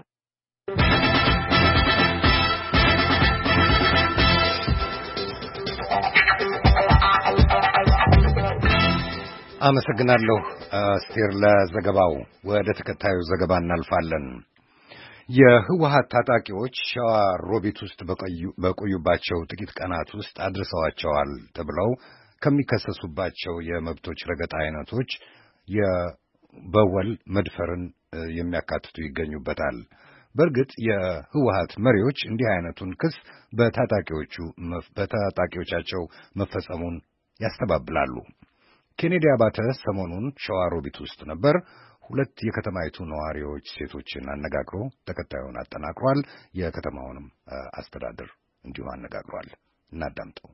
አመሰግናለሁ አስቴር ለዘገባው። ወደ ተከታዩ ዘገባ እናልፋለን። የህወሓት ታጣቂዎች ሸዋ ሮቢት ውስጥ በቆዩባቸው ጥቂት ቀናት ውስጥ አድርሰዋቸዋል ተብለው ከሚከሰሱባቸው የመብቶች ረገጣ አይነቶች በወል መድፈርን የሚያካትቱ ይገኙበታል። በእርግጥ የህወሓት መሪዎች እንዲህ አይነቱን ክስ በታጣቂዎቻቸው መፈጸሙን ያስተባብላሉ። ኬኔዲ አባተ ሰሞኑን ሸዋሮቢት ውስጥ ነበር። 2 የከተማይቱ ነዋሪዎች ሴቶችን አነጋግሮ ተከታዩን አጠናቅሯል። የከተማውንም አስተዳደር እንዲሁ አነጋግሯል። እናዳምጠው።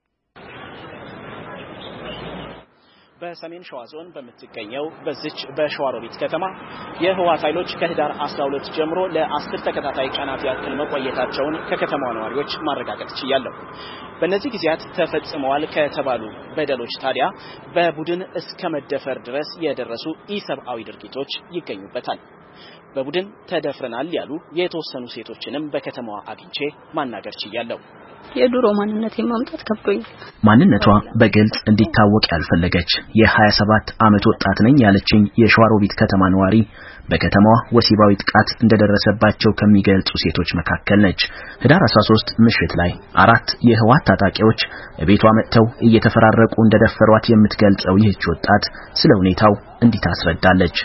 በሰሜን ሸዋ ዞን በምትገኘው በዚች በሸዋሮቢት ከተማ የህወሓት ኃይሎች ከህዳር 12 ጀምሮ ለ10 ተከታታይ ቀናት ያክል መቆየታቸውን ከከተማዋ ነዋሪዎች ማረጋገጥ ችያለሁ። በእነዚህ ጊዜያት ተፈጽመዋል ከተባሉ በደሎች ታዲያ በቡድን እስከ መደፈር ድረስ የደረሱ ኢሰብአዊ ድርጊቶች ይገኙበታል። በቡድን ተደፍረናል ያሉ የተወሰኑ ሴቶችንም በከተማዋ አግኝቼ ማናገር ችያለሁ። የድሮ ማንነት ማምጣት ከብዶኛል። ማንነቷ በግልጽ እንዲታወቅ ያልፈለገች የ27 ዓመት ወጣት ነኝ ያለችኝ የሸዋሮቢት ከተማ ነዋሪ በከተማዋ ወሲባዊ ጥቃት እንደደረሰባቸው ከሚገልጹ ሴቶች መካከል ነች። ህዳር 13 ምሽት ላይ 4 የህወሓት ታጣቂዎች ቤቷ መጥተው እየተፈራረቁ እንደደፈሯት የምትገልጸው ይህች ወጣት ስለ ሁኔታው እንዲህ ታስረዳለች።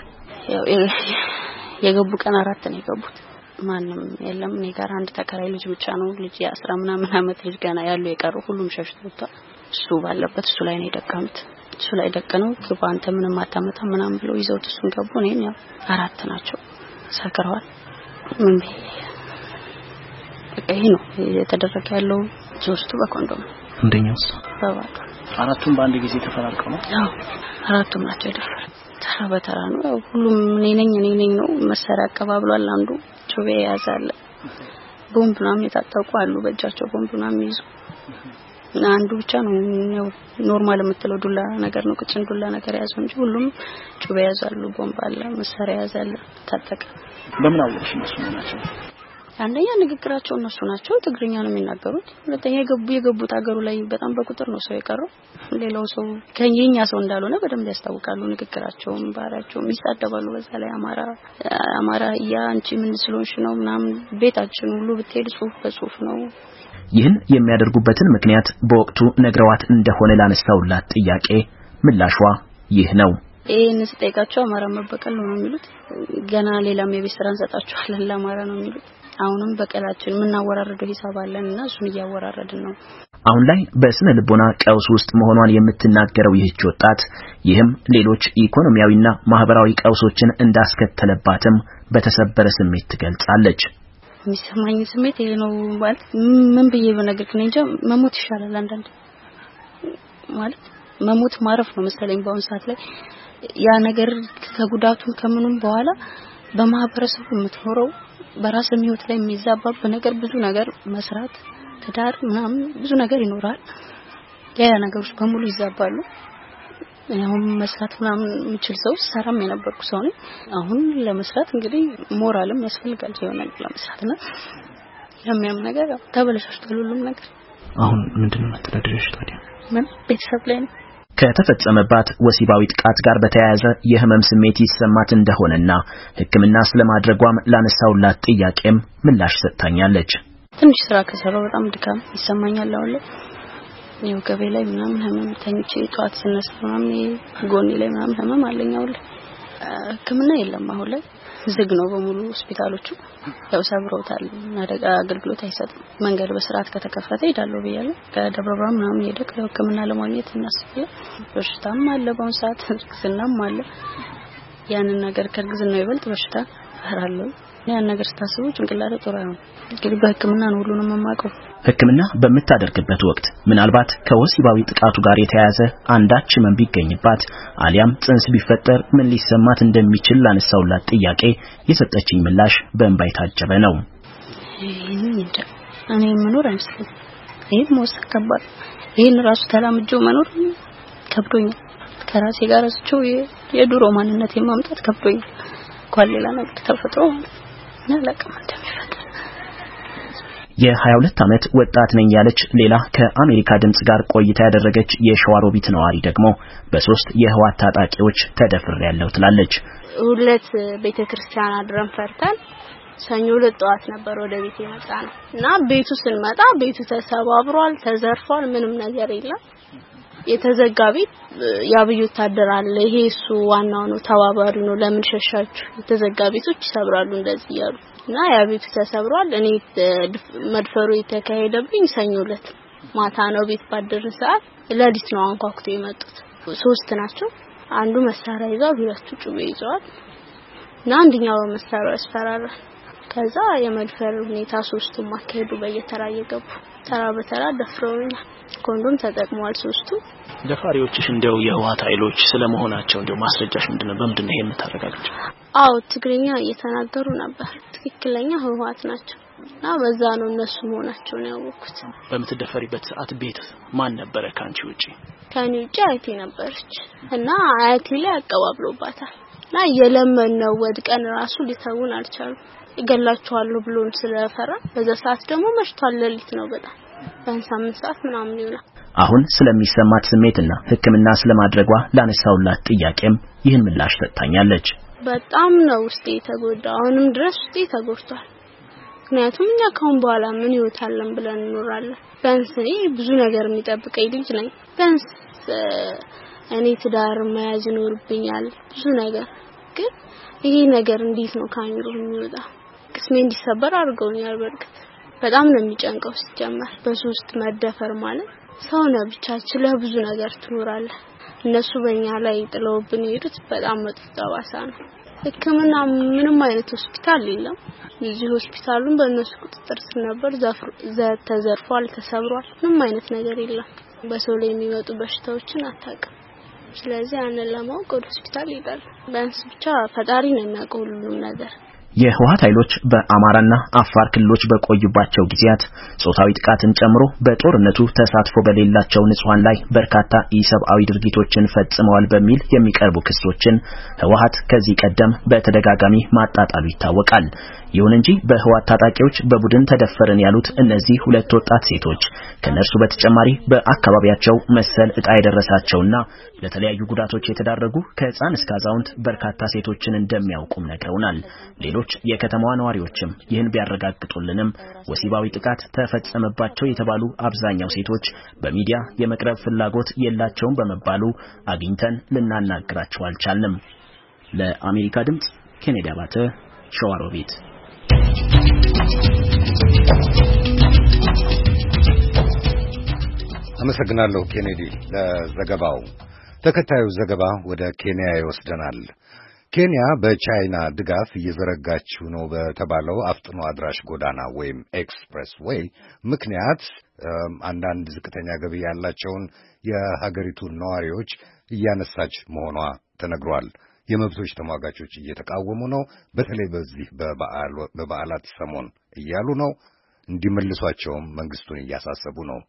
የገቡ ቀን 4 ነው የገቡት። ማንም የለም። እኔ ጋር አንድ ተከራይ ልጅ ብቻ ነው። ልጅ የ10 ምናምን ዓመት ልጅ ገና ያለው የቀረው ሁሉም ሸሽቶ ወጣ። እሱ ባለበት እሱ ላይ ነው የደቀኑት። እሱ ላይ ደቀነው ግባ አንተ ምንም አታመጣ ምናምን ብለው ይዘውት እሱን ገቡ። እኔን ያው 4 ናቸው ሰክረዋል። ምን ይሄ ነው የተደረገ ያለው። 3ቱ በኮንዶም እንደኛውስ በባዶ 4ቱም በአንድ ጊዜ ተፈራርቀው ነው። አዎ 4ቱም ናቸው የደፈረ ተራ በተራ ነው። ሁሉም እኔ ነኝ ነው መሳሪያ አቀባብሏል። አንዱ ጩቤ ያዛል። ቦምብ ምናምን የታጠቁ አሉ። በእጃቸው ቦምብ ምናምን ይዙ እና አንዱ ብቻ ነው ኖርማል የምትለው ዱላ ነገር ነው። ቅጭን ዱላ ነገር ያዘው እንጂ ሁሉም ጩቤ ያዛሉ። ቦምብ አለ፣ መሳሪያ ያዛል፣ ታጠቀ። በምን አወቅሽ እነሱ ናቸው? አንደኛ ንግግራቸው እነሱ ናቸው። ትግርኛ ነው የሚናገሩት። ሁለተኛ የገቡት ሀገሩ ላይ በጣም በቁጥር ነው ሰው የቀረው። ሌላው ሰው ከኛ ሰው እንዳልሆነ በደንብ ያስታውቃሉ። ንግግራቸውም ባህሪያቸውም ይሳደባሉ። በዛ ላይ አማራ አንቺ ምን ስለሆንሽ ነው ምናምን ቤታችን ሁሉ ብትሄድ ጽሁፍ በጽሁፍ ነው። ይህን የሚያደርጉበትን ምክንያት በወቅቱ ነግረዋት እንደሆነ ላነሳውላት ጥያቄ ምላሿ ይህ ነው። ይሄን ስጠይቃቸው አማራ መበቀል ነው የሚሉት። ገና ሌላም የቤት ስራ እንሰጣቸዋለን ለአማራ ነው የሚሉት። አሁንም በቀላችን የምናወራረደው ሂሳብ አለንና እሱን እያወራረድን ነው። አሁን ላይ በስነ ልቦና ቀውስ ውስጥ መሆኗን የምትናገረው ይህች ወጣት ይህም ሌሎች ኢኮኖሚያዊና ማህበራዊ ቀውሶችን እንዳስከተለባትም በተሰበረ ስሜት ትገልጻለች። የሚሰማኝ ስሜት ይሄ ነው ማለት ምን ብዬ በነገር ግን እንጃ መሞት ይሻላል አንዳንዴ ማለት መሞት ማረፍ ነው መሰለኝ በአሁን ሰዓት ላይ ያ ነገር ከጉዳቱም ከምንም በኋላ በማህበረሰቡ የምትኖረው በራስ ህይወት ላይ የሚዛባብ ነገር ብዙ ነገር መስራት ትዳር ምናምን ብዙ ነገር ይኖራል ያ ነገሮች በሙሉ ይዛባሉ አሁን መስራት ምናምን የሚችል ሰው ሰራም የነበርኩ ሰው ነኝ አሁን ለመስራት እንግዲህ ሞራልም ያስፈልጋል ይሆናል ለመስራትና የሚያም ነገር ተበለሻሽቷል ሁሉም ነገር አሁን ምንድነው መተዳደሪያሽ ታዲያ ምን ቤተሰብ ላይ ነው ከተፈጸመባት ወሲባዊ ጥቃት ጋር በተያያዘ የህመም ስሜት ይሰማት እንደሆነና ህክምና ስለማድረጓም ላነሳውላት ጥያቄም ምላሽ ሰጥታኛለች ትንሽ ስራ ከሰራው በጣም ድካም ይሰማኛል አሁን ላይ ነው ገቤ ላይ ምናምን ህመም ተኝቼ ጧት ስነሳ ምናምን ጎኔ ላይ ምናምን ህመም አለኝ አሁን ህክምና የለም አሁን ላይ ዝግ ነው በሙሉ ሆስፒታሎቹ ያው ሰብረውታል አደጋ አገልግሎት አይሰጥም መንገድ በስርዓት ከተከፈተ ይዳለው በያለ ከደብረ ብርሃን ምናምን ሄደክ ህክምና ለማግኘት እናስፈልግ በሽታም አለ በአሁን ሰዓት ግዝናም አለ ያንን ነገር ከግዝናው ይበልጥ በሽታ አራለው ያን ነገር ስታስቡ ጭንቅላቴ ጦር ነው እንግዲህ በህክምና ነው ሁሉንም ማማቀው ህክምና በመታደርግበት ወቅት ምናልባት ከወሲባዊ ጥቃቱ ጋር የተያያዘ አንዳች ህመም ቢገኝባት አሊያም ጽንስ ቢፈጠር ምን ሊሰማት እንደሚችል ላነሳውላት ጥያቄ የሰጠችኝ ምላሽ በእንባ የታጀበ ነው እኔ መኖር አይመስልም ይሄን መወሰን ከባድ ይሄን ራሱ ተላምጄው መኖር ከብዶኛል ከራሴ ጋር አስቸው የድሮ ማንነት የማምጣት ከብዶኛል ኳሌላ ነገር ተፈጥሮ ነለቀም እንደሚፈጠር የ22 ዓመት ወጣት ነኝ ያለች ሌላ ከአሜሪካ ድምጽ ጋር ቆይታ ያደረገች የሸዋሮቢት ነዋሪ ደግሞ በ3 የህዋት ታጣቂዎች ተደፍሬያለሁ ትላለች ሁለት ቤተክርስቲያን አድረን ፈርተን ሰኞ ለጧት ነበር ወደ ቤት የመጣነው እና ቤቱ ስንመጣ ቤቱ ተሰባብሯል ተዘርፏል ምንም ነገር የለም የተዘጋ ቤት ያብዩ ታደራል ይሄ እሱ ዋናው ነው ተባባሪ ነው ለምን ሸሻችሁ የተዘጋ ቤቶች ይሰብራሉ እንደዚህ ያሉ እና ያብዩ ተሰብሯል እኔ መድፈሩ የተካሄደብኝ ሰኞ ለት ማታ ነው ቤት ባደርን ሰዓት ለሊት ነው አንኳኩቶ የመጡት 3 ናቸው አንዱ መሳሪያ ይዟል ሁለቱ ጩቤ ይዘዋል እና አንደኛው መሳሪያ ያስፈራራ ከዛ የመድፈር ሁኔታ 3ቱም ማካሄዱ በየተራ እየገቡ ተራ በተራ ደፍረውኛል ኮንዶም ተጠቅመዋል 3ቱ ደፋሪዎችሽ እንደው የህዋት ኃይሎች ስለመሆናቸው እንደው ማስረጃሽ ምንድነው በምንድነው ይሄን የምታረጋግጪው አው ትግርኛ እየተናገሩ ነበር ትክክለኛ ህዋት ናቸው እና በዛ ነው እነሱ መሆናቸው ነው ያወኩት በመተደፈሪበት ሰዓት ቤት ማን ነበር ካንቺ ውጪ ከኔ ውጪ አያቴ ነበርች እና አያቴ ላይ አቀባብሎባታል እና የለመነው ወድቀን ራሱ ሊተውን አልቻሉ ይገላቸዋለሁ ብሎን ስለፈራ በዛ ሰዓት ደግሞ መሽቷል ለሊት ነው በጣም በሳምንት ሰዓት ምናምን ይውላል አሁን ስለሚሰማት ስሜትና ህክምና ስለማድረጓ ላነሳውላት ጥያቄም ይህን ምላሽ ሰጥታኛለች በጣም ነው ውስጤ ተጎዳው አሁንም ድረስ ውስጤ ተጎድቷል ምክንያቱም እኛ ካሁን በኋላ ምን ይወታለን ብለን እንኖራለን ቢያንስ ብዙ ነገር የሚጠብቀኝ ልጅ ነኝ ቢያንስ እኔ ትዳር መያዝ ይኖርብኛል ብዙ ነገር ግን ይሄ ነገር እንዴት ነው ካሚሩ የሚወጣ ቅስሜ እንዲሰበር አድርገውኛል በርግጥ በጣም ነው የሚጨንቀው ሲጀመር በ3 መደፈር ማለት ሰው ነው ብቻ ለብዙ ነገር ትኖራለህ እነሱ በእኛ ላይ ጥለውብን ይሩት በጣም መጥፎ ጠባሳ ነው ህክምና ምንም አይነት ሆስፒታል የለም እዚህ ሆስፒታሉን በእነሱ ቁጥጥር ስር ነበር ተዘርፏል ተሰብሯል ምንም አይነት ነገር የለም በሰው ላይ የሚመጡ በሽታዎችን አታውቅም ስለዚህ ያንን ለማወቅ ወደ ሆስፒታል ይሄዳል ቢያንስ ብቻ ፈጣሪ ነው የሚያውቀው ሁሉም ነገር የህወሓት ኃይሎች በአማራና አፋር ክልሎች በቆዩባቸው ጊዜያት ጾታዊ ጥቃትን ጨምሮ በጦርነቱ ተሳትፎ በሌላቸው ንጹሃን ላይ በርካታ ኢሰብአዊ ድርጊቶችን ፈጽመዋል በሚል የሚቀርቡ ክሶችን ህወሓት ከዚህ ቀደም በተደጋጋሚ ማጣጣሉ ይታወቃል። ይሁን እንጂ በህወሓት ታጣቂዎች በቡድን ተደፈረን ያሉት እነዚህ ሁለት ወጣት ሴቶች ከነርሱ በተጨማሪ በአካባቢያቸው መሰል ዕጣ የደረሳቸውና ለተለያዩ ጉዳቶች የተዳረጉ ከህፃን እስከ አዛውንት በርካታ ሴቶችን እንደሚያውቁም ነግረውናል። ሌሎች የከተማዋ ነዋሪዎችም ይህን ቢያረጋግጡልንም ወሲባዊ ጥቃት ተፈጸመባቸው የተባሉ አብዛኛው ሴቶች በሚዲያ የመቅረብ ፍላጎት የላቸውም በመባሉ አግኝተን ልናናግራቸው አልቻልንም። ለአሜሪካ ድምጽ ኬኔዲ አባተ ሸዋሮቢት አመሰግናለሁ ኬኔዲ ለዘገባው። ተከታዩ ዘገባ ወደ ኬንያ ይወስደናል። ኬንያ በቻይና ድጋፍ እየዘረጋችው ነው በተባለው አፍጥኖ አድራሽ ጎዳና ወይም ኤክስፕሬስ ዌይ ምክንያት አንዳንድ ዝቅተኛ ገቢ ያላቸውን የሀገሪቱን ነዋሪዎች እያነሳች መሆኗ ተነግሯል። የመብቶች ተሟጋቾች እየተቃወሙ ነው። በተለይ በዚህ በበዓላት ሰሞን እያሉ ነው። እንዲመልሷቸውም መንግስቱን እያሳሰቡ ነው።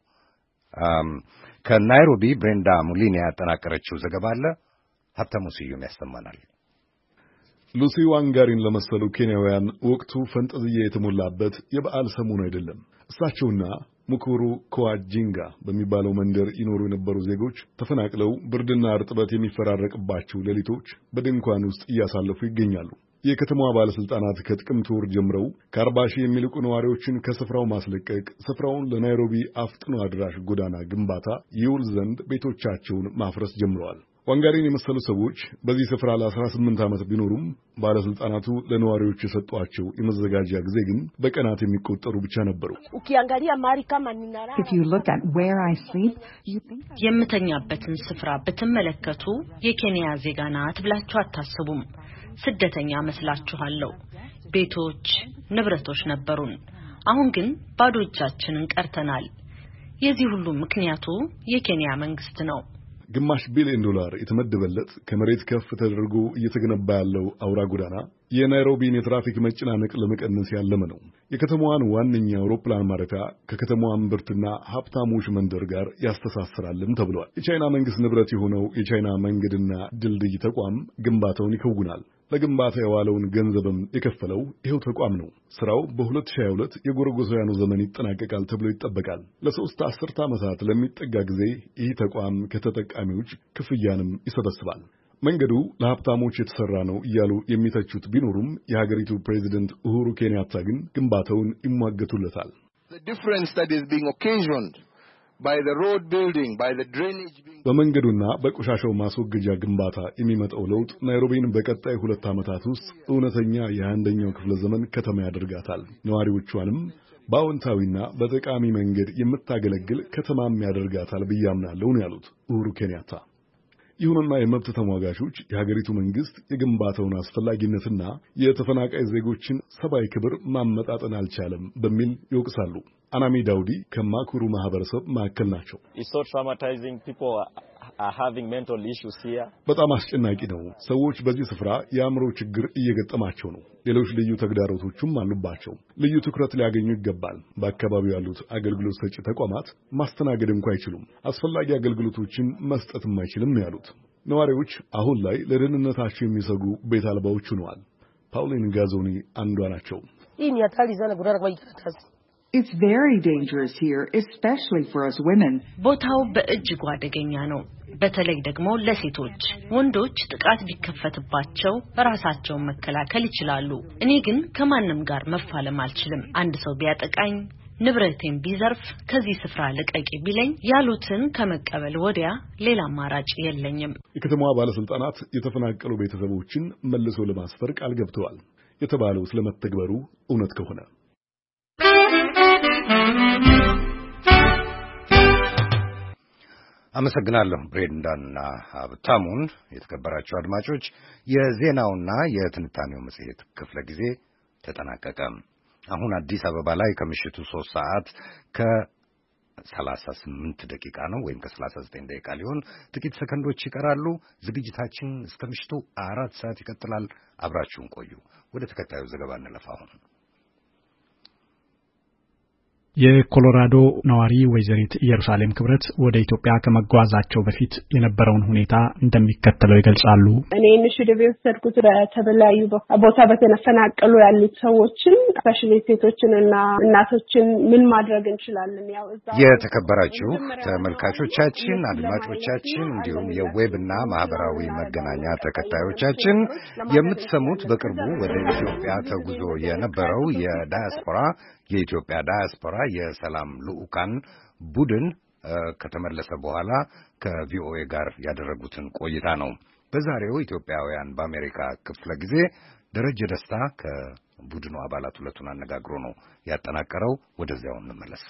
ከናይሮቢ ብሬንዳ ሙሊኒ ያጠናቀረችው ዘገባ አለ። ሀብታሙ ስዩም ያሰማናል። ሉሲ ዋንጋሪን ለመሰሉ ኬንያውያን ወቅቱ ፈንጠዝያ የተሞላበት የበዓል ሰሞን አይደለም። እሳቸውና ሙኩሩ ኮዋጂንጋ በሚባለው መንደር ይኖሩ የነበሩ ዜጎች ተፈናቅለው ብርድና እርጥበት የሚፈራረቅባቸው ሌሊቶች በድንኳን ውስጥ እያሳለፉ ይገኛሉ። የከተማዋ ባለስልጣናት ከጥቅምት ወር ጀምረው ከ40 ሺህ የሚልቁ ነዋሪዎችን ከስፍራው ማስለቀቅ፣ ስፍራውን ለናይሮቢ አፍጥኖ አድራሽ ጎዳና ግንባታ ይውል ዘንድ ቤቶቻቸውን ማፍረስ ጀምረዋል። ዋንጋሪን የመሰሉ ሰዎች በዚህ ስፍራ ለ18 ዓመት ቢኖሩም ባለስልጣናቱ ለነዋሪዎች የሰጧቸው የመዘጋጃ ጊዜ ግን በቀናት የሚቆጠሩ ብቻ ነበሩ። የምተኛበትን ስፍራ ብትመለከቱ የኬንያ ዜጋ ናት ብላችሁ አታስቡም። ስደተኛ መስላችኋለሁ። ቤቶች፣ ንብረቶች ነበሩን። አሁን ግን ባዶ እጃችንን ቀርተናል። የዚህ ሁሉ ምክንያቱ የኬንያ መንግስት ነው። ግማሽ ቢሊዮን ዶላር የተመደበለት ከመሬት ከፍ ተደርጎ እየተገነባ ያለው አውራ ጎዳና የናይሮቢን የትራፊክ መጨናነቅ ለመቀነስ ያለመ ነው። የከተማዋን ዋነኛ አውሮፕላን ማረፊያ ከከተማዋ እምብርትና ሀብታሞች መንደር ጋር ያስተሳስራልም ተብሏል። የቻይና መንግስት ንብረት የሆነው የቻይና መንገድና ድልድይ ተቋም ግንባታውን ይከውናል። ለግንባታ የዋለውን ገንዘብም የከፈለው ይኸው ተቋም ነው። ስራው በ2022 የጎረጎሳውያኑ ዘመን ይጠናቀቃል ተብሎ ይጠበቃል። ለ3 አስርተ ዓመታት ለሚጠጋ ጊዜ ይህ ተቋም ከተጠቃሚዎች ክፍያንም ይሰበስባል። መንገዱ ለሀብታሞች የተሰራ ነው እያሉ የሚተቹት ቢኖሩም የሀገሪቱ ፕሬዚደንት ኡሁሩ ኬንያታ ግን ግንባታውን ይሟገቱለታል። በመንገዱና በቆሻሻው ማስወገጃ ግንባታ የሚመጣው ለውጥ ናይሮቢን በቀጣይ 2 ዓመታት ውስጥ እውነተኛ የ21ኛው ክፍለ ዘመን ከተማ ያደርጋታል። ነዋሪዎቿንም በአዎንታዊና በጠቃሚ መንገድ የምታገለግል ከተማም ያደርጋታል ብዬ አምናለሁ ነው ያሉት ኡሁሩ ኬንያታ። ይሁንና የመብት ተሟጋቾች የሀገሪቱ መንግስት የግንባታውን አስፈላጊነትና የተፈናቃይ ዜጎችን ሰብአዊ ክብር ማመጣጠን አልቻለም በሚል ይወቅሳሉ። አናሚ ዳውዲ ከማኩሩ ማህበረሰብ ማዕከል ናቸው። በጣም አስጨናቂ ነው። ሰዎች በዚህ ስፍራ የአእምሮ ችግር እየገጠማቸው ነው። ሌሎች ልዩ ተግዳሮቶችም አሉባቸው። ልዩ ትኩረት ሊያገኙ ይገባል። በአካባቢው ያሉት አገልግሎት ሰጪ ተቋማት ማስተናገድ እንኳ አይችሉም። አስፈላጊ አገልግሎቶችን መስጠትም አይችልም ነው ያሉት። ነዋሪዎች አሁን ላይ ለደህንነታቸው የሚሰጉ ቤት አልባዎች ሆነዋል። ፓውሊን ጋዞኒ አንዷ ናቸው። It's very dangerous here, especially for us women. ቦታው በእጅጉ አደገኛ ነው፣ በተለይ ደግሞ ለሴቶች። ወንዶች ጥቃት ቢከፈትባቸው ራሳቸውን መከላከል ይችላሉ። እኔ ግን ከማንም ጋር መፋለም አልችልም። አንድ ሰው ቢያጠቃኝ፣ ንብረቴን ቢዘርፍ፣ ከዚህ ስፍራ ልቀቂ ቢለኝ ያሉትን ከመቀበል ወዲያ ሌላ አማራጭ የለኝም። የከተማዋ ባለስልጣናት የተፈናቀሉ ቤተሰቦችን መልሶ ለማስፈር ቃል ገብተዋል የተባለው ስለመተግበሩ እውነት ከሆነ አመሰግናለሁ ብሬንዳና ሀብታሙን። የተከበራችሁ አድማጮች የዜናውና የትንታኔው መጽሔት ክፍለ ጊዜ ተጠናቀቀ። አሁን አዲስ አበባ ላይ ከምሽቱ 3 ሰዓት ከ38 ደቂቃ ነው ወይም ከ39 ደቂቃ ሊሆን ጥቂት ሰከንዶች ይቀራሉ። ዝግጅታችን እስከ ምሽቱ 4 ሰዓት ይቀጥላል። አብራችሁን ቆዩ። ወደ ተከታዩ ዘገባ እንለፍ። አሁን የኮሎራዶ ነዋሪ ወይዘሪት ኢየሩሳሌም ክብረት ወደ ኢትዮጵያ ከመጓዛቸው በፊት የነበረውን ሁኔታ እንደሚከተለው ይገልጻሉ። እኔ ኢኒሺየቲቭ የወሰድኩት በተለያዩ ቦታ በተፈናቀሉ ያሉት ሰዎችን ስፔሻሊ ሴቶችንና እናቶችን ምን ማድረግ እንችላለን። ያው እዛ የተከበራችሁ ተመልካቾቻችን፣ አድማጮቻችን እንዲሁም የዌብና ማህበራዊ መገናኛ ተከታዮቻችን የምትሰሙት በቅርቡ ወደ ኢትዮጵያ ተጉዞ የነበረው የኢትዮጵያ ዳያስፖራ የሰላም ልዑካን ቡድን ከተመለሰ በኋላ ከቪኦኤ ጋር ያደረጉትን ቆይታ ነው። በዛሬው ኢትዮጵያውያን በአሜሪካ ክፍለ ጊዜ ደረጀ ደስታ ከቡድኑ አባላት ሁለቱን አነጋግሮ ነው ያጠናቀረው። ወደዚያው እንመለስ።